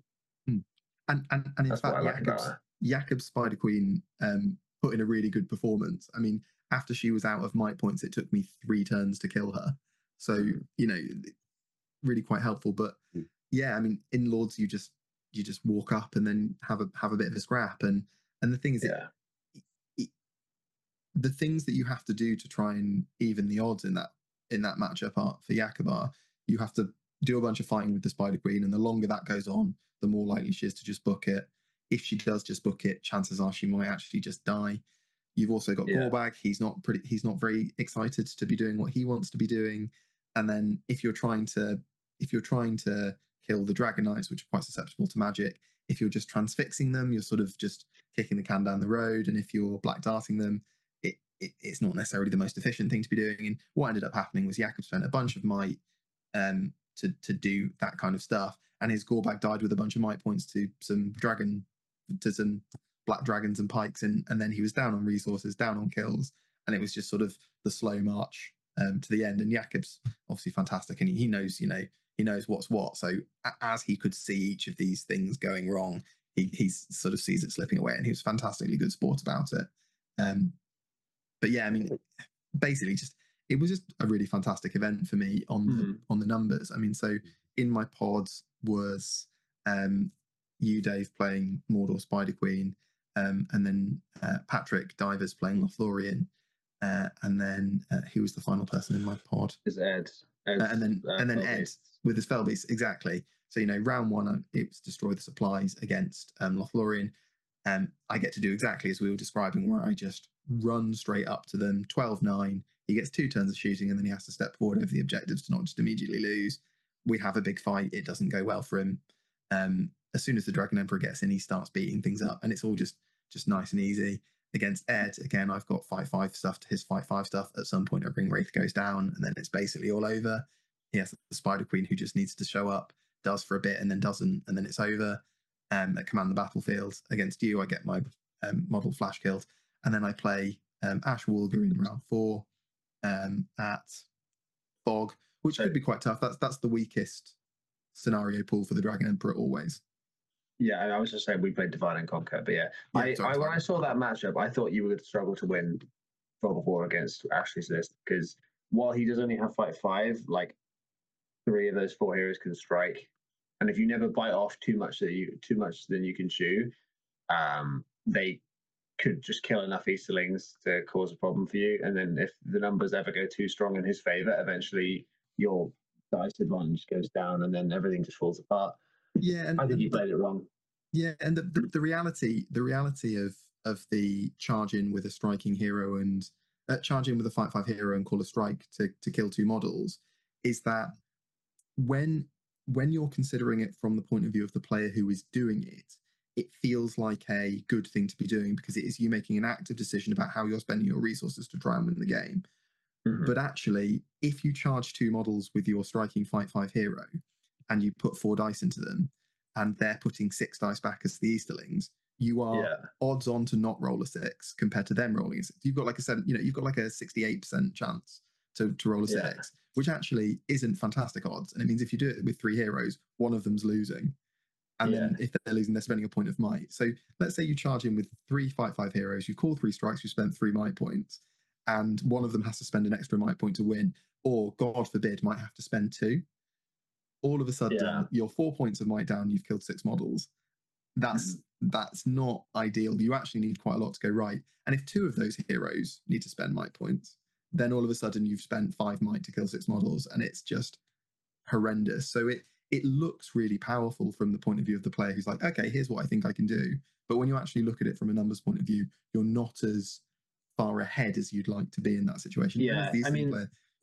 [SPEAKER 1] And in fact, Jakob's Spider Queen put in a really good performance. I mean, after she was out of might points, it took me 3 turns to kill her. So, you know, really quite helpful. But yeah, I mean, in Lords, you just walk up and then have a bit of a scrap. And the thing is, the things that you have to do to try and even the odds in that matchup are for Jakob are, you have to do a bunch of fighting with the Spider Queen, and the longer that goes on, the more likely she is to just book it. If she does just book it, chances are she might actually just die. You've also got Gorbag. He's not very excited to be doing what he wants to be doing. And then if you're trying to kill the Dragon Knights, which are quite susceptible to magic, if you're just transfixing them, you're sort of just kicking the can down the road. And if you're black darting them, it's not necessarily the most efficient thing to be doing. And what ended up happening was Jakob spent a bunch of might to do that kind of stuff, and his Gorbag died with a bunch of might points to some black dragons and pikes, and then he was down on resources, down on kills, and it was just sort of the slow march to the end. And Jakob's obviously fantastic, and he knows what's what. So as he could see each of these things going wrong, he sort of sees it slipping away, and he was fantastically good sport about it. But yeah, I mean, basically, it was just a really fantastic event for me on the numbers. I mean, so in my pods was you, Dave, playing Mordor Spider Queen, and then Patrick Divers playing Lothlorien, and then who was the final person in my pod?
[SPEAKER 3] Is Ed.
[SPEAKER 1] And then Ed with his Felbeast, exactly. So, you know, round 1, it was destroy the supplies against Lothlorien. I get to do exactly as we were describing, where I just run straight up to them, 12-9. He gets 2 turns of shooting, and then he has to step forward over the objectives to not just immediately lose. We have a big fight. It doesn't go well for him. As soon as the Dragon Emperor gets in, he starts beating things up, and it's all just nice and easy. Against Ed, again, I've got 5/5 stuff to his 5/5 stuff. At some point, a Ring Wraith goes down, and then it's basically all over. He has the Spider Queen who just needs to show up, does for a bit, and then doesn't, and then it's over. At Command the Battlefield against you, I get my model flash killed, and then I play Ash Wulgur in round 4 at Fog, which could be quite tough. That's the weakest scenario pool for the Dragon Emperor always.
[SPEAKER 3] Yeah, I was just saying we played Divide and Conquer, but when I saw that matchup, I thought you would struggle to win Fog of War against Ashley's list, because while he does only have fight 5, like 3 of those 4 heroes can strike, and if you never bite off too much than you can chew, they could just kill enough Easterlings to cause a problem for you. And then if the numbers ever go too strong in his favor, eventually your dice advantage goes down, and then everything just falls apart.
[SPEAKER 1] Yeah, and
[SPEAKER 3] I think you played it wrong.
[SPEAKER 1] Yeah, and the reality of the charge in with a striking hero and charge in with a 5/5 hero and call a strike to kill 2 models is that when you're considering it from the point of view of the player who is doing it, it feels like a good thing to be doing because it is you making an active decision about how you're spending your resources to try and win the game. Mm-hmm. But actually, if you charge 2 models with your striking 5/5 hero and you put 4 dice into them, and they're putting 6 dice back as the Easterlings, you are odds on to not roll a 6 compared to them rolling a 6. You've got like you've got like a 68% chance to roll a 6, which actually isn't fantastic odds. And it means if you do it with 3 heroes, one of them's losing. And then if they're losing, they're spending a point of might. So let's say you charge in with 3 5/5 heroes, you call 3 strikes, you spend 3 might points, and one of them has to spend an extra might point to win, or God forbid, might have to spend 2. All of a sudden, you're 4 points of might down, you've killed 6 models. That's not ideal. You actually need quite a lot to go right. And if 2 of those heroes need to spend might points, then all of a sudden you've spent 5 might to kill 6 models, and it's just horrendous. So it looks really powerful from the point of view of the player who's like, okay, here's what I think I can do. But when you actually look at it from a numbers point of view, you're not as far ahead as you'd like to be in that situation.
[SPEAKER 3] Yeah, I mean,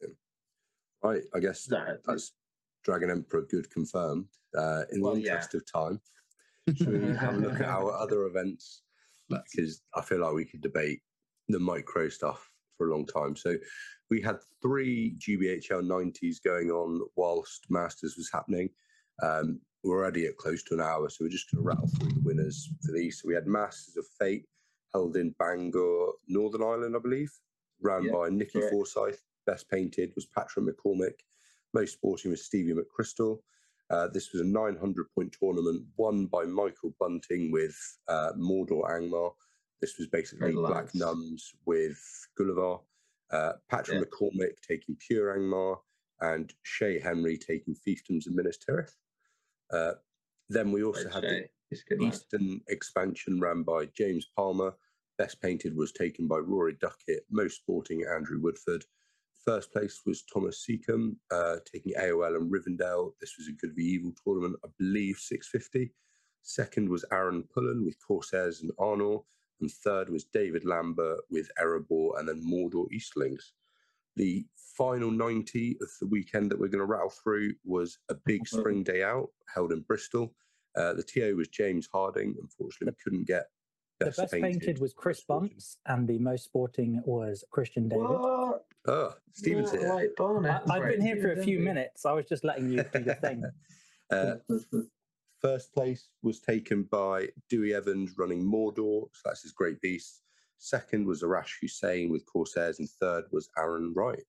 [SPEAKER 2] right. I guess that's Dragon Emperor good confirmed. In the interest of time, should we have a look at our other events? Because I feel like we could debate the micro stuff for a long time. So we had 3 GBHL 90s going on whilst Masters was happening. We're already at close to an hour, so we're just going to rattle through the winners for these. So we had Masters of Fate held in Bangor, Northern Ireland, I believe, ran by Nikki Forsyth. Best painted was Patrick McCormick. Most sporting was Stevie McChrystal. This was a 900-point tournament won by Michael Bunting with Mordor Angmar. This was basically Black Nuns with Gulliver. Patrick McCormick taking Pure Angmar, and Shay Henry taking Fiefdoms and Minas Tirith. Then we also had the Eastern expansion ran by James Palmer. Best painted was taken by Rory Duckett. Most sporting, Andrew Woodford. First place was Thomas Seacombe, taking AOL and Rivendell. This was a Good v Evil tournament, I believe 650. Second was Aaron Pullen with Corsairs and Arnor. And third was David Lambert with Erebor and then Mordor Eastlings. The final 90 of the weekend that we're going to rattle through was a big spring day out held in Bristol. The TO was James Harding. Unfortunately, we couldn't get
[SPEAKER 4] the best painted was Chris Bumps, and the most sporting was Christian David.
[SPEAKER 3] What?
[SPEAKER 2] Oh, Stephen's here.
[SPEAKER 3] Like
[SPEAKER 4] I've been here for a few minutes. I was just letting you do your thing.
[SPEAKER 2] First place was taken by Dewey Evans running Mordor, so that's his Great Beast. Second was Arash Hussein with Corsairs, and third was Aaron Wright.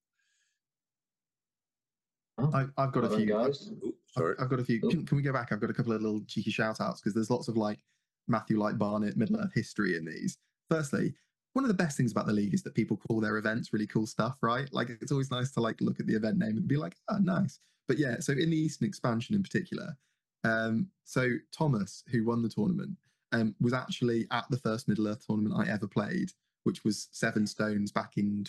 [SPEAKER 1] I've got a few
[SPEAKER 3] guys.
[SPEAKER 1] I've got a few. Can we go back? I've got a couple of little cheeky shout outs because there's lots of like Matthew Light Barnett, Middle Earth history in these. Firstly, one of the best things about the league is that people call their events really cool stuff, right? Like it's always nice to like look at the event name and be like, oh, nice. But yeah, so in the Eastern expansion in particular, so Thomas, who won the tournament, was actually at the first Middle Earth tournament I ever played, which was Seven Stones back in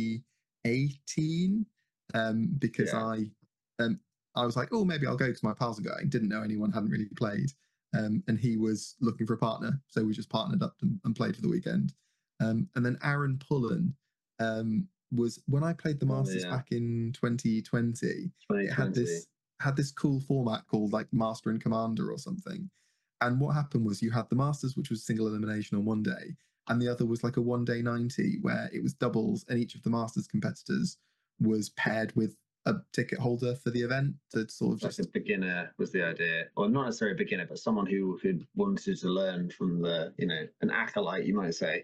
[SPEAKER 1] 2018. Because I was like, oh, maybe I'll go because my pals are going. Didn't know anyone, hadn't really played. And he was looking for a partner. So we just partnered up and played for the weekend. And then Aaron Pullen was, when I played the Masters back in 2020, it had this cool format called like Master and Commander or something. And what happened was you had the Masters, which was single elimination on one day, and the other was like a 1 day 90 where it was doubles, and each of the Masters competitors was paired with a ticket holder for the event to sort of
[SPEAKER 3] like
[SPEAKER 1] just
[SPEAKER 3] a beginner was the idea, or not necessarily a beginner, but someone who wanted to learn from the, an acolyte, you might say.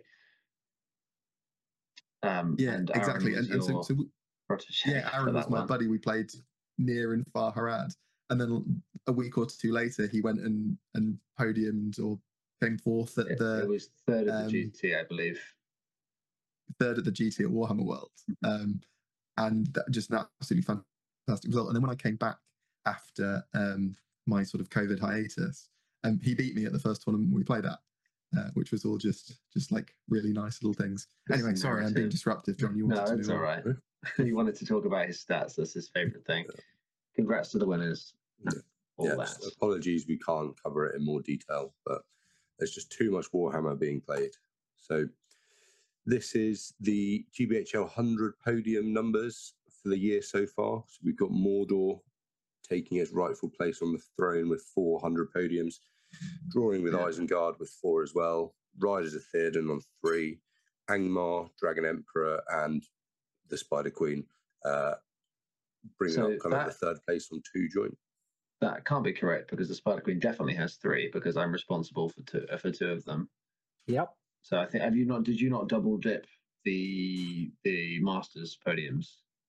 [SPEAKER 1] Exactly. And so Aaron was my buddy. We played near and far Harad, and then a week or two later he went and podiumed or came fourth at the.
[SPEAKER 3] It was third at the GT, I believe.
[SPEAKER 1] Third at the GT at Warhammer World, and that just an absolutely fantastic result. And then when I came back after my sort of COVID hiatus, he beat me at the first tournament we played at. Which was all just like really nice little things. Anyway, sorry, I'm being disruptive, John. You wanted to
[SPEAKER 3] it's all right. He wanted to talk about his stats. That's his favourite thing. Congrats to the winners. all that.
[SPEAKER 2] Apologies, we can't cover it in more detail, but there's just too much Warhammer being played. So this is the GBHL 100 podium numbers for the year so far. So we've got Mordor taking its rightful place on the throne with 400 podiums, drawing with Isengard with 4 as well, Riders of Theoden on 3, Angmar, Dragon Emperor, and the Spider Queen bringing up kind of the third place on 2 joint.
[SPEAKER 3] That can't be correct because the Spider Queen definitely has 3 because I'm responsible for 2 of them.
[SPEAKER 4] Yep.
[SPEAKER 3] So I think did you not double dip the Masters podiums?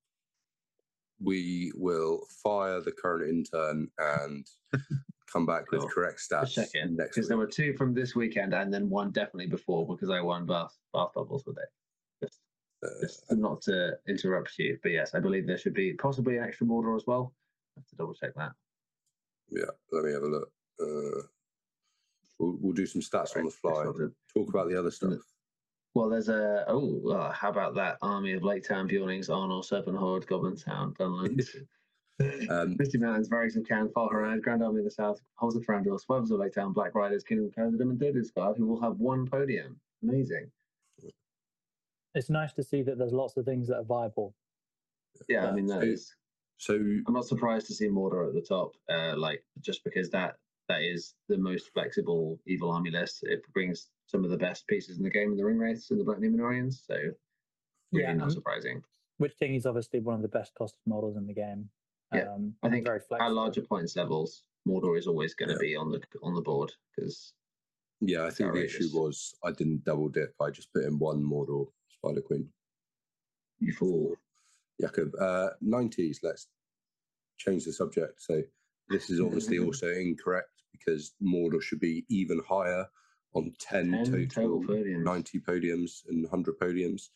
[SPEAKER 2] We will fire the current intern and come back with correct stats next week.
[SPEAKER 3] Because there were 2 from this weekend and then 1 definitely before because I won bath bubbles with it. Just not to interrupt you, but yes, I believe there should be possibly an extra Mordor as well. I have to double check that.
[SPEAKER 2] Yeah, let me have a look. We'll do some stats on the fly. Talk about the other stuff.
[SPEAKER 3] Well, there's how about that army of Lake Town, Bjornings, Arnor, Serpent Horde, Goblin Town, Dunlands, Misty Mountains, Varys of Can, Falharad, Grand Army of the South, Halls of Thranduil, Swabs of Lake Town, Black Riders, Kingdom of Khazad-dûm, and David's Guard, who will have 1 podium. Amazing.
[SPEAKER 4] It's nice to see that there's lots of things that are viable.
[SPEAKER 3] Yeah, I mean that is. So I'm not surprised to see Mordor at the top, just because that is the most flexible evil army list. It brings some of the best pieces in the game, the Ring Wraiths and the Black Numenorians. So really not surprising.
[SPEAKER 4] Witch King is obviously one of the best costed models in the game.
[SPEAKER 3] Yeah, I think very at larger points levels, Mordor is always going to be on the board because.
[SPEAKER 2] Yeah, I think the issue was I didn't double dip. I just put in 1 Mordor Spider Queen.
[SPEAKER 3] You fool.
[SPEAKER 2] Jakob, 90s, let's change the subject. So this is obviously also incorrect because Mordor should be even higher on 10 total podiums. 90 podiums and 100 podiums.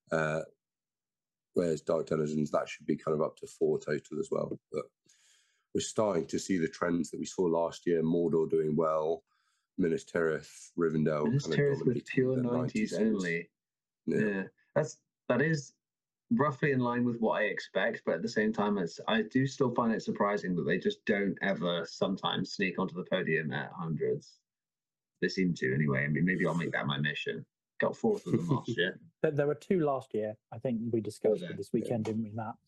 [SPEAKER 2] Whereas Dark Denizens, that should be kind of up to 4 total as well. But we're starting to see the trends that we saw last year. Mordor doing well, Minas Tirith, Rivendell.
[SPEAKER 3] Minas Tirith with pure 90s only. Yeah. That is roughly in line with what I expect, but at the same time, I do still find it surprising that they just don't ever sometimes sneak onto the podium at hundreds. They seem to anyway. I mean, maybe I'll make that my mission. Got 4th of them last year.
[SPEAKER 4] There were 2 last year. I think we discussed it this weekend, didn't we, Matt?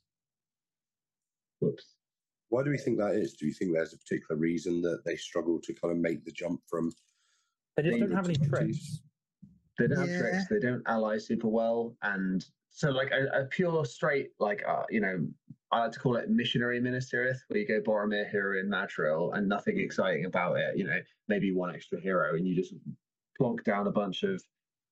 [SPEAKER 3] Whoops.
[SPEAKER 2] Why do we think that is? Do you think there's a particular reason that they struggle to kind of make the jump from?
[SPEAKER 4] They just don't have any tricks.
[SPEAKER 3] They don't have tricks. They don't ally super well, and so like a pure straight I like to call it missionary Minas Tirith, where you go Boromir, Húrin, Madril, and nothing exciting about it. Maybe 1 extra hero, and you just plonk down a bunch of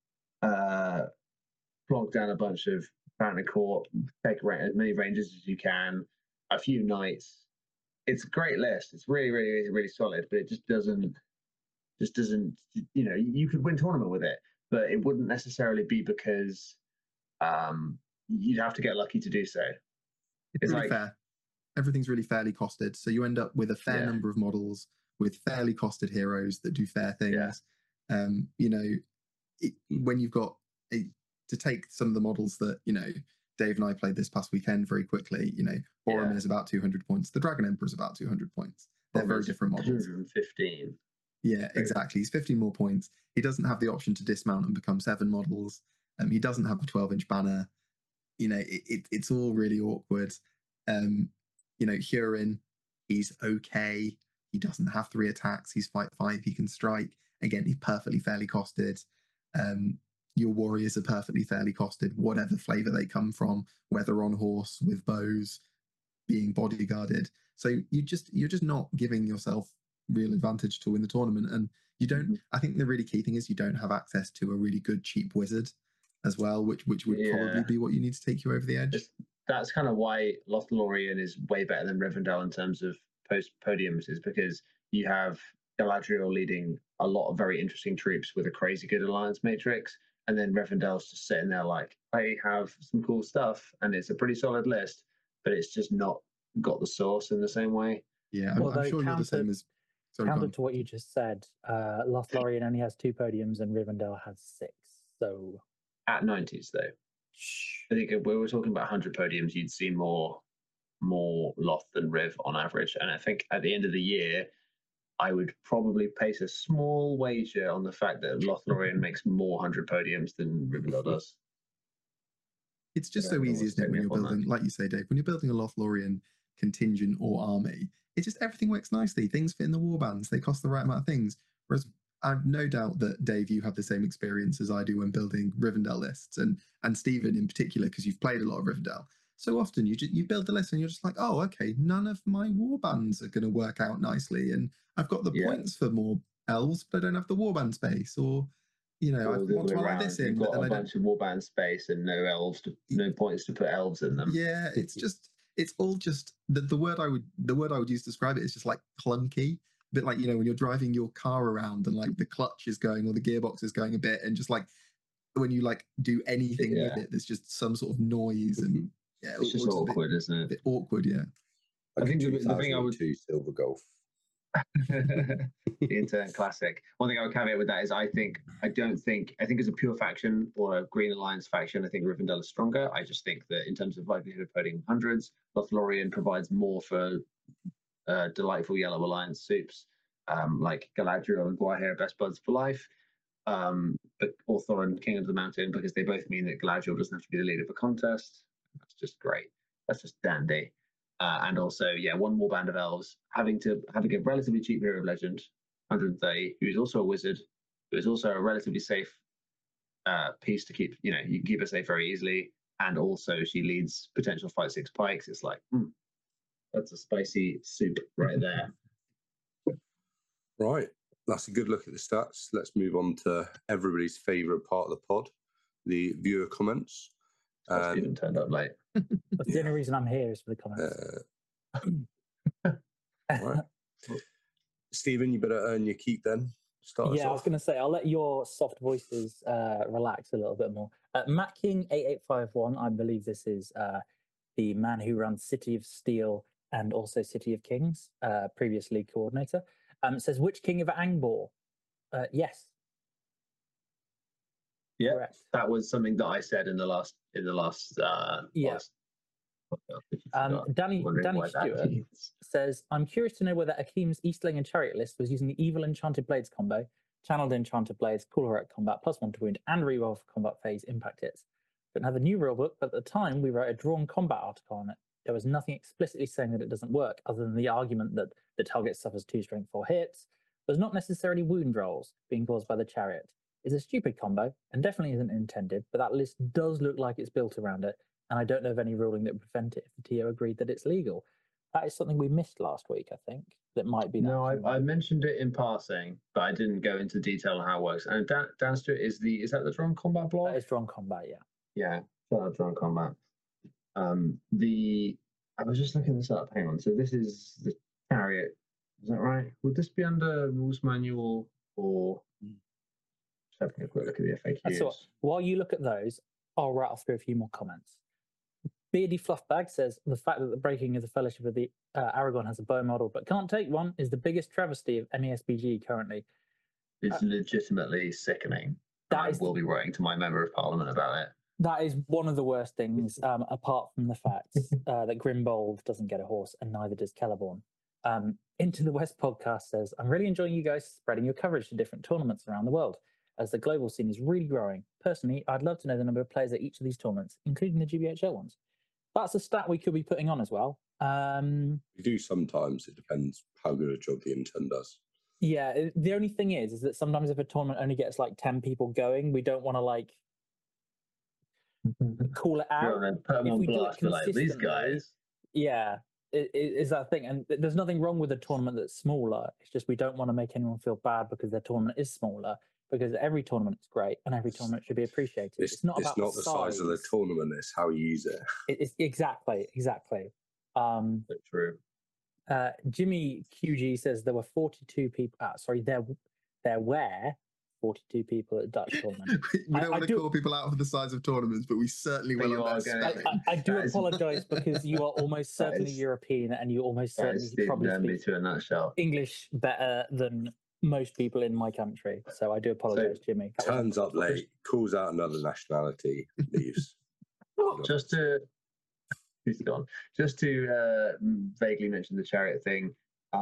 [SPEAKER 3] Fountain Court, take as many rangers as you can, a few knights. It's a great list. It's really, really, really solid, but it just doesn't. You could win tournament with it, but it wouldn't necessarily be because you'd have to get lucky to do so.
[SPEAKER 1] It's really fair. Everything's really fairly costed, so you end up with a fair number of models with fairly costed heroes that do fair things. When you've got to take some of the models that Dave and I played this past weekend very quickly. Boromir is about 200 points. The Dragon Emperor is about 200 points. They're very different models.
[SPEAKER 3] 215.
[SPEAKER 1] Yeah, exactly. He's 15 more points. He doesn't have the option to dismount and become 7 models. He doesn't have a 12-inch banner. It's all really awkward. Húrin, he's okay. He doesn't have 3 attacks. He's fight 5. He can strike. Again, he's perfectly fairly costed. Your warriors are perfectly fairly costed, whatever flavor they come from, whether on horse, with bows, being bodyguarded. So you're just not giving yourself real advantage to win the tournament. And you don't. I think the really key thing is you don't have access to a really good cheap wizard as well, which would probably be what you need to take you over the edge.
[SPEAKER 3] That's kind of why Lothlorien is way better than Rivendell in terms of podiums, is because you have Galadriel leading a lot of very interesting troops with a crazy good alliance matrix, and then Rivendell's just sitting there like, I have some cool stuff, and it's a pretty solid list, but it's just not got the source in the same way.
[SPEAKER 1] Yeah, I'm sure you're the same as...
[SPEAKER 4] Counter to what you just said, Lothlorien only has 2 podiums and Rivendell has 6. So
[SPEAKER 3] at 90s, though, I think if we were talking about 100 podiums, you'd see more more Loth than Riv on average. And I think at the end of the year, I would probably place a small wager on the fact that Lothlorien makes more 100 podiums than Rivendell does.
[SPEAKER 1] It's just so easy, isn't it, when you're building, like you say, Dave, when you're building a Lothlorien contingent or army, it just, everything works nicely. Things fit in the warbands. They cost the right amount of things. Whereas I've no doubt that, Dave, you have the same experience as I do when building Rivendell lists, and Stephen in particular, because you've played a lot of Rivendell. So often you build the list and you're just like, oh, okay, none of my warbands are going to work out nicely, and I've got the points for more elves, but I don't have the warband space, or I want to add this in.
[SPEAKER 3] You've got a bunch of warband space and no elves, no points to put elves in them.
[SPEAKER 1] Yeah, it's all just the word I would use to describe it is just like clunky. A bit like, when you're driving your car around and like the clutch is going or the gearbox is going a bit, and just like when you like do anything with it, there's just some sort of noise, and
[SPEAKER 3] it's just awkward, isn't it?
[SPEAKER 1] A bit awkward, yeah.
[SPEAKER 3] I think the thing I would
[SPEAKER 2] do Silver Golf.
[SPEAKER 3] The Internet classic. One thing I would caveat with that is I think as a pure faction or a Green Alliance faction, I think Rivendell is stronger. I just think that in terms of likelihood of putting hundreds, Lothlorien provides more for delightful Yellow Alliance soups, like Galadriel and Gwaihir, best buds for life. But Orthorin, King of the Mountain, because they both mean that Galadriel doesn't have to be the leader of a contest. That's just great. That's just dandy. And also, one more band of elves, having a relatively cheap hero of legend, 130, who is also a wizard, who is also a relatively safe piece to keep. You can keep her safe very easily, and also she leads potential fight 6 pikes. It's like, that's a spicy soup right there.
[SPEAKER 2] Right, that's a good look at the stats. Let's move on to everybody's favourite part of the pod, the viewer comments.
[SPEAKER 3] Stephen turned up late.
[SPEAKER 4] That's the only reason I'm here is for the comments.
[SPEAKER 2] Right. Stephen, you better earn your keep then.
[SPEAKER 4] I was going to say, I'll let your soft voices relax a little bit more. Matt King 8851, I believe this is the man who runs City of Steel and also City of Kings, previous league coordinator, says, which king of Angbor? Yes.
[SPEAKER 3] Yeah, correct. That was something that I said in the last.
[SPEAKER 4] Danny Stewart says, I'm curious to know whether Akim's Eastling and Chariot list was using the Evil Enchanted Blades combo, Channeled Enchanted Blades, Cooler at Combat, +1 to wound, and reroll for combat phase impact hits. Don't have a new rulebook, but at the time we wrote a drawn combat article on it. There was nothing explicitly saying that it doesn't work, other than the argument that the target suffers 2 strength 4 hits, but not necessarily wound rolls being caused by the Chariot. It's a stupid combo, and definitely isn't intended, but that list does look like it's built around it, and I don't know of any ruling that would prevent it if the TO agreed that it's legal. That is something we missed last week, I think. That might be that.
[SPEAKER 3] No, I mentioned it in passing, but I didn't go into detail on how it works. And Dan Stewart is that the Drawn Combat blog?
[SPEAKER 4] That is Drawn Combat, yeah.
[SPEAKER 3] Yeah, Drawn Combat. I was just looking this up. Hang on. So this is the Chariot. Is that right? Would this be under Rules Manual or? Just having a quick look at the FAQs.
[SPEAKER 4] So while you look at those, I'll rattle through a few more comments. Beardy Fluffbag says, the fact that the breaking of the Fellowship of the Aragon has a bow model but can't take one is the biggest travesty of NESBG currently.
[SPEAKER 3] It's legitimately sickening. I will be writing to my Member of Parliament about it.
[SPEAKER 4] That is one of the worst things, apart from the fact that Grimbold doesn't get a horse and neither does Celeborn. Into the West podcast says, I'm really enjoying you guys spreading your coverage to different tournaments around the world, as the global scene is really growing. Personally, I'd love to know the number of players at each of these tournaments, including the GBHL ones. That's a stat we could be putting on as well.
[SPEAKER 2] We do sometimes. It depends how good a job the intern does.
[SPEAKER 4] Yeah, the only thing is that sometimes if a tournament only gets like 10 people going, we don't want to like call it out.
[SPEAKER 3] Put them on blast, like these guys.
[SPEAKER 4] Yeah, is that thing. And there's nothing wrong with a tournament that's smaller. It's just we don't want to make anyone feel bad because their tournament is smaller, because every tournament is great and every tournament should be appreciated. It's not about
[SPEAKER 2] the size of the tournament, it's how you use it.
[SPEAKER 4] It's exactly.
[SPEAKER 3] True.
[SPEAKER 4] Jimmy QG says there were 42 people. There were 42 people at the Dutch tournament.
[SPEAKER 1] We don't want to call people out for the size of tournaments, but we certainly will.
[SPEAKER 4] I do apologise because you are almost certainly European, and you almost certainly probably speak
[SPEAKER 3] to a nutshell
[SPEAKER 4] English better than most people in my country. So I do apologise, Jimmy.
[SPEAKER 2] Turns up late, calls out another nationality, leaves.
[SPEAKER 3] Just to Who's gone? Just to vaguely mention the chariot thing.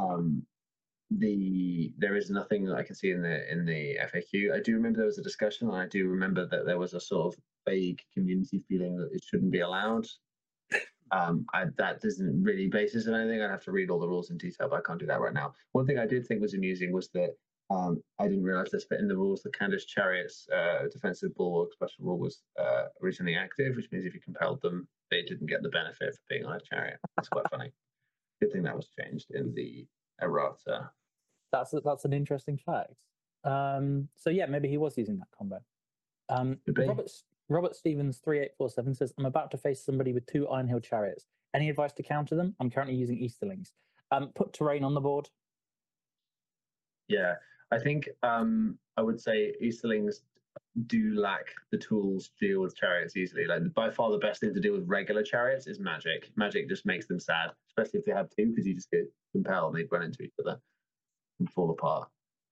[SPEAKER 3] There is nothing that I can see in the FAQ. I do remember there was a discussion, and I do remember that there was a sort of vague community feeling that it shouldn't be allowed. That isn't really basis of anything. I'd have to read all the rules in detail, but I can't do that right now. One thing I did think was amusing was that I didn't realize this, but in the rules, the Candace Chariot's defensive bulwark special rule was originally active, which means if you compelled them, they didn't get the benefit for being on a chariot. That's quite funny. Good thing that was changed in the errata.
[SPEAKER 4] That's an interesting fact. So yeah, maybe he was using that combo. Robert Stevens 3847 says, "I'm about to face somebody with 2 Iron Hill chariots. Any advice to counter them? I'm currently using Easterlings. Put terrain on the board."
[SPEAKER 3] Yeah, I think I would say Easterlings do lack the tools to deal with chariots easily. Like by far the best thing to deal with regular chariots is magic. Magic just makes them sad, especially if they have 2, because you just get compelled and they run into each other and fall apart.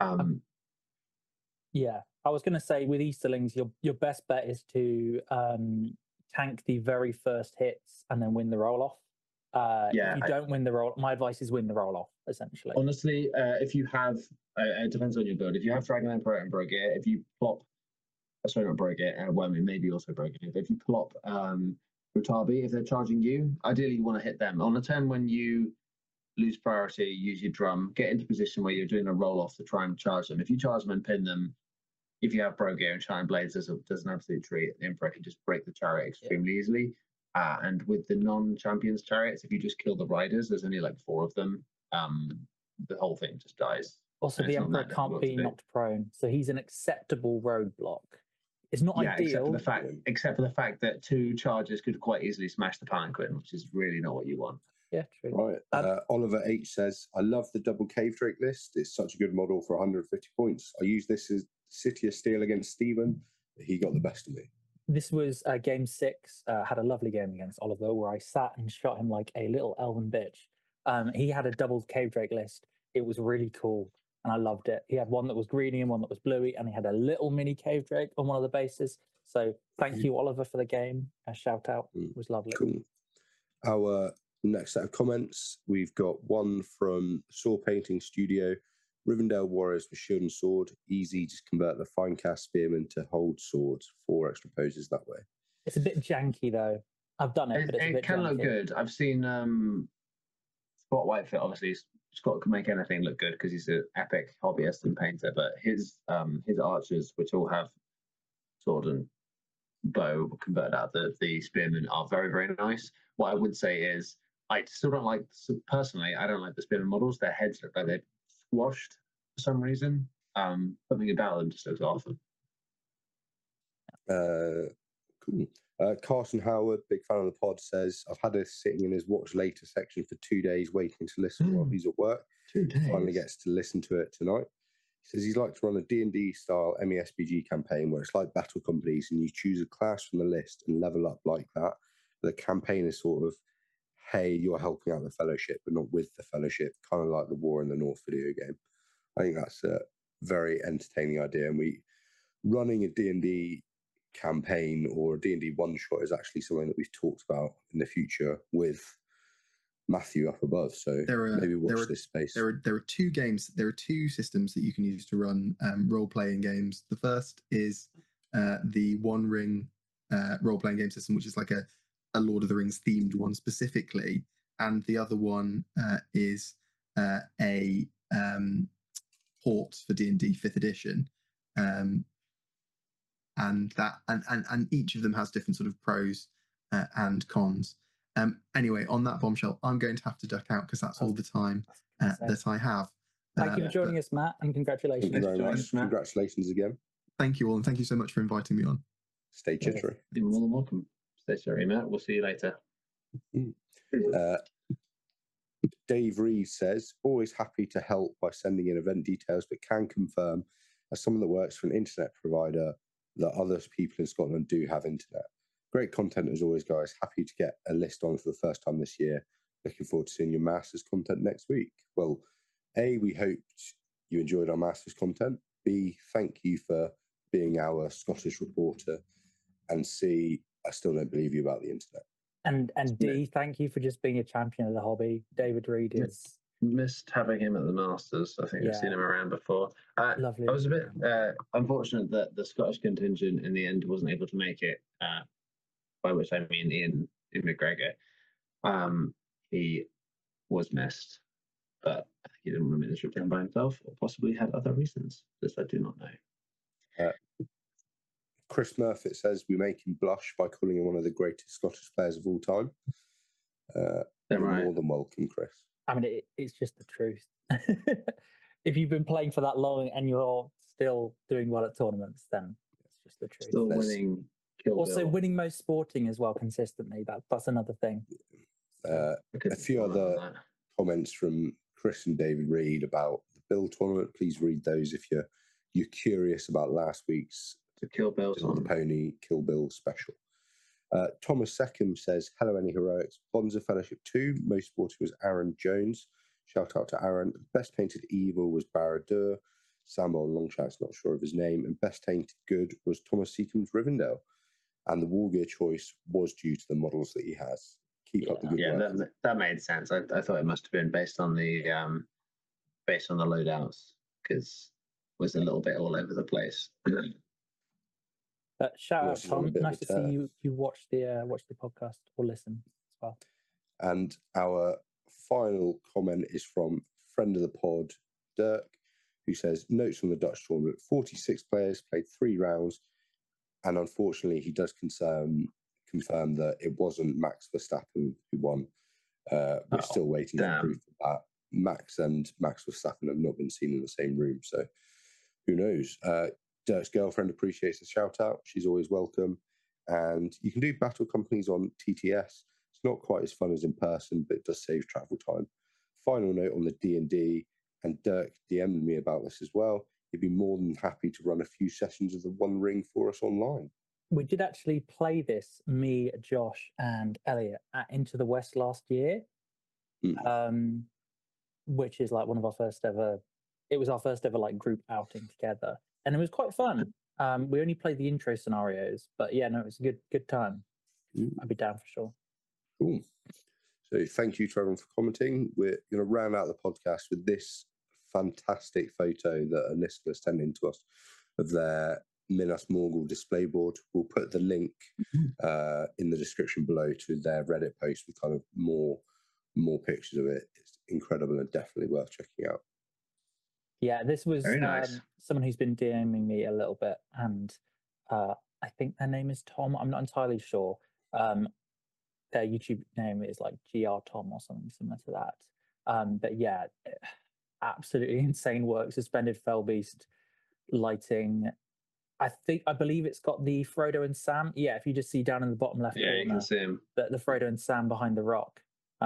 [SPEAKER 4] Yeah, I was going to say with Easterlings, your best bet is to tank the very first hits and then win the roll off. If you don't win the roll, my advice is win the roll off. Essentially,
[SPEAKER 3] honestly, if you have, it depends on your build. If you have Dragon Emperor and Brogir, if you plop, sorry, not Brogir, well, maybe also Brogir. If you plop Utabi, if they're charging you, ideally you want to hit them on a turn when you lose priority. Use your drum, get into position where you're doing a roll off to try and charge them. If you charge them and pin them, if you have Brogir and Shining Blades, there's an absolute treat. The Emperor can just break the chariot extremely easily. And with the non-champions chariots, if you just kill the riders, there's only like 4 of them. The whole thing just dies.
[SPEAKER 4] Also, the Emperor can't be knocked prone, so he's an acceptable roadblock. It's not ideal,
[SPEAKER 3] except for the fact that 2 charges could quite easily smash the palanquin, which is really not what you want.
[SPEAKER 4] Yeah, true.
[SPEAKER 2] Right. Oliver H says, "I love the double Cave Drake list. It's such a good model for 150 points. I use this as City of Steel against Stephen, but he got the best of me."
[SPEAKER 4] This was game 6. Had a lovely game against Oliver where I sat and shot him like a little elven bitch. He had a double Cave Drake list. It was really cool, and I loved it. He had one that was greeny and one that was bluey, and he had a little mini Cave Drake on one of the bases. So thank you, Oliver, for the game. A shout out. It was lovely.
[SPEAKER 2] Cool. Our next set of comments, we've got one from Saw Painting Studio. "Rivendell Warriors with Shield and Sword. Easy, just convert the Finecast Spearmen to hold swords. 4 extra poses that way."
[SPEAKER 4] It's a bit janky though. I've done it, but it's a bit
[SPEAKER 3] can
[SPEAKER 4] janky.
[SPEAKER 3] Look good. I've seen Spot Whitefoot, obviously. Scott can make anything look good because he's an epic hobbyist and painter, but his archers, which all have sword and bow converted out of the spearmen, are very, very nice. What I would say is I still don't like, personally, I don't like the spearmen models. Their heads look like they're squashed for some reason. Something about them just looks awesome.
[SPEAKER 2] Cool. Carson Howard, big fan of the pod, says, "I've had this sitting in his watch later section for 2 days waiting to listen while he's at work.
[SPEAKER 3] 2 days.
[SPEAKER 2] Finally gets to listen to it tonight." He says he'd like to run a D&D style MESBG campaign where it's like battle companies and you choose a class from the list and level up like that. The campaign is sort of, hey, you're helping out the Fellowship, but not with the Fellowship, kind of like the War in the North video game. I think that's a very entertaining idea. And running a D&D campaign or a D&D one-shot is actually something that we've talked about in the future with Matthew up above. So maybe watch this space.
[SPEAKER 1] There are 2 games. There are 2 systems that you can use to run role-playing games. The first is the One Ring role-playing game system, which is like a Lord of the Rings themed one specifically, and the other one is a port for D&D 5th edition, and each of them has different sort of pros and cons. Anyway, on that bombshell, I'm going to have to duck out because that's all the time that I have.
[SPEAKER 4] Thank you for joining us, Matt, and congratulations.
[SPEAKER 2] Thank you very much. Congratulations again.
[SPEAKER 1] Thank you all, and thank you so much for inviting me on.
[SPEAKER 2] Stay chittery.
[SPEAKER 3] You're more than welcome. Stay chittery, Matt. We'll see you later.
[SPEAKER 2] Dave Reed says, "Always happy to help by sending in event details, but can confirm, as someone that works for an internet provider, that other people in Scotland do have internet. Great content as always, guys. Happy to get a list on for the first time this year. Looking forward to seeing your Masters content next week." Well, A, we hoped you enjoyed our Masters content. B, thank you for being our Scottish reporter. And C, I still don't believe you about the internet.
[SPEAKER 4] And D, thank you for just being a champion of the hobby. David Reed is
[SPEAKER 3] missed having him at the Masters. I think I've seen him around before.
[SPEAKER 4] Lovely.
[SPEAKER 3] I was a bit unfortunate that the Scottish contingent in the end wasn't able to make it. By which I mean Ian McGregor. He was missed, but I think he didn't want to make the trip down by himself, or possibly had other reasons. This I do not know.
[SPEAKER 2] Chris Murfitt says we make him blush by calling him one of the greatest Scottish players of all time. You're more than welcome, Chris.
[SPEAKER 4] I mean, it's just the truth. If you've been playing for that long and you're still doing well at tournaments, then it's just the truth.
[SPEAKER 3] Still winning.
[SPEAKER 4] Also, winning most sporting as well consistently. That's another thing.
[SPEAKER 2] A few other comments from Chris and David Reed about the Bill tournament. Please read those if you're curious about last week's
[SPEAKER 3] Kill Bill
[SPEAKER 2] on the Pony Kill Bill special. Thomas Seckham says, hello, Any Heroics. Bonza Fellowship 2, most sporty was Aaron Jones. Shout out to Aaron. Best painted evil was Barradur. Samuel Longshot's not sure of his name. And best painted good was Thomas Seacombe's Rivendell. And the Wargear choice was due to the models that he has. Keep up the good work.
[SPEAKER 3] Yeah, that made sense. I thought it must have been based on the loadouts, because it was a little bit all over the place.
[SPEAKER 4] Shout out, Tom. Nice to see you watch the podcast or listen as well.
[SPEAKER 2] And our final comment is from friend of the pod, Dirk, who says, notes from the Dutch tournament, 46 players played 3 rounds, and unfortunately he does confirm that it wasn't Max Verstappen who won. We're still waiting for proof of that. Max and Max Verstappen have not been seen in the same room, so who knows? Dirk's girlfriend appreciates the shout out. She's always welcome. And you can do battle companies on TTS. It's not quite as fun as in person, but it does save travel time. Final note on the D&D, and Dirk DM'd me about this as well. He'd be more than happy to run a few sessions of the One Ring for us online.
[SPEAKER 4] We did actually play this, me, Josh, and Elliot, at Into the West last year, which is like one of our first ever. It was our first ever like group outing together, and it was quite fun. We only played the intro scenarios, but yeah, no, it was a good time. I'd be down for sure.
[SPEAKER 2] Cool. So thank you to everyone for commenting. We're going to round out the podcast with this fantastic photo that a listener sent in to us of their Minas Morgul display board. We'll put the link in the description below to their Reddit post with kind of more pictures of it. It's incredible and definitely worth checking out.
[SPEAKER 4] Yeah, this was someone who's been DMing me a little bit, and I think their name is Tom. I'm not entirely sure. Their YouTube name is like GR Tom or something similar to that. But yeah, absolutely insane work. Suspended Fellbeast lighting. I believe it's got the Frodo and Sam. Yeah, if you just see down in the bottom left corner,
[SPEAKER 3] you can see him.
[SPEAKER 4] The Frodo and Sam behind the rock.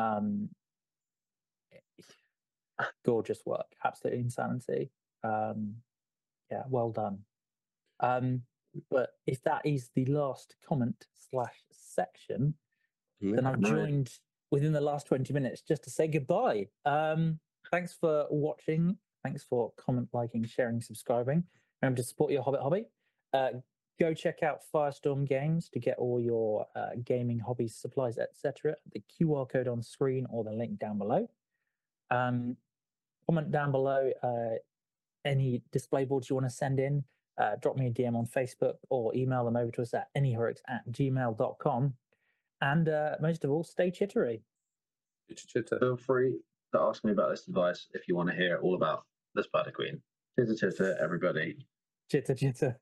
[SPEAKER 4] Gorgeous work, absolutely insanity. Yeah, well done. But if that is the last comment / section, then I've joined within the last 20 minutes just to say goodbye. Thanks for watching. Thanks for comment, liking, sharing, subscribing. Remember to support your Hobbit hobby. Go check out Firestorm Games to get all your gaming hobbies, supplies, etc. The QR code on screen or the link down below. Comment down below any display boards you want to send in. Drop me a DM on Facebook or email them over to us at anyheroics@gmail.com. And most of all, stay chittery.
[SPEAKER 3] Chitter. Feel free to ask me about this advice if you want to hear all about the Spider Queen. Chitter, chitter, everybody.
[SPEAKER 4] Chitter, chitter.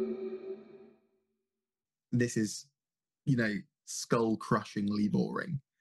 [SPEAKER 1] This is, skull-crushingly boring.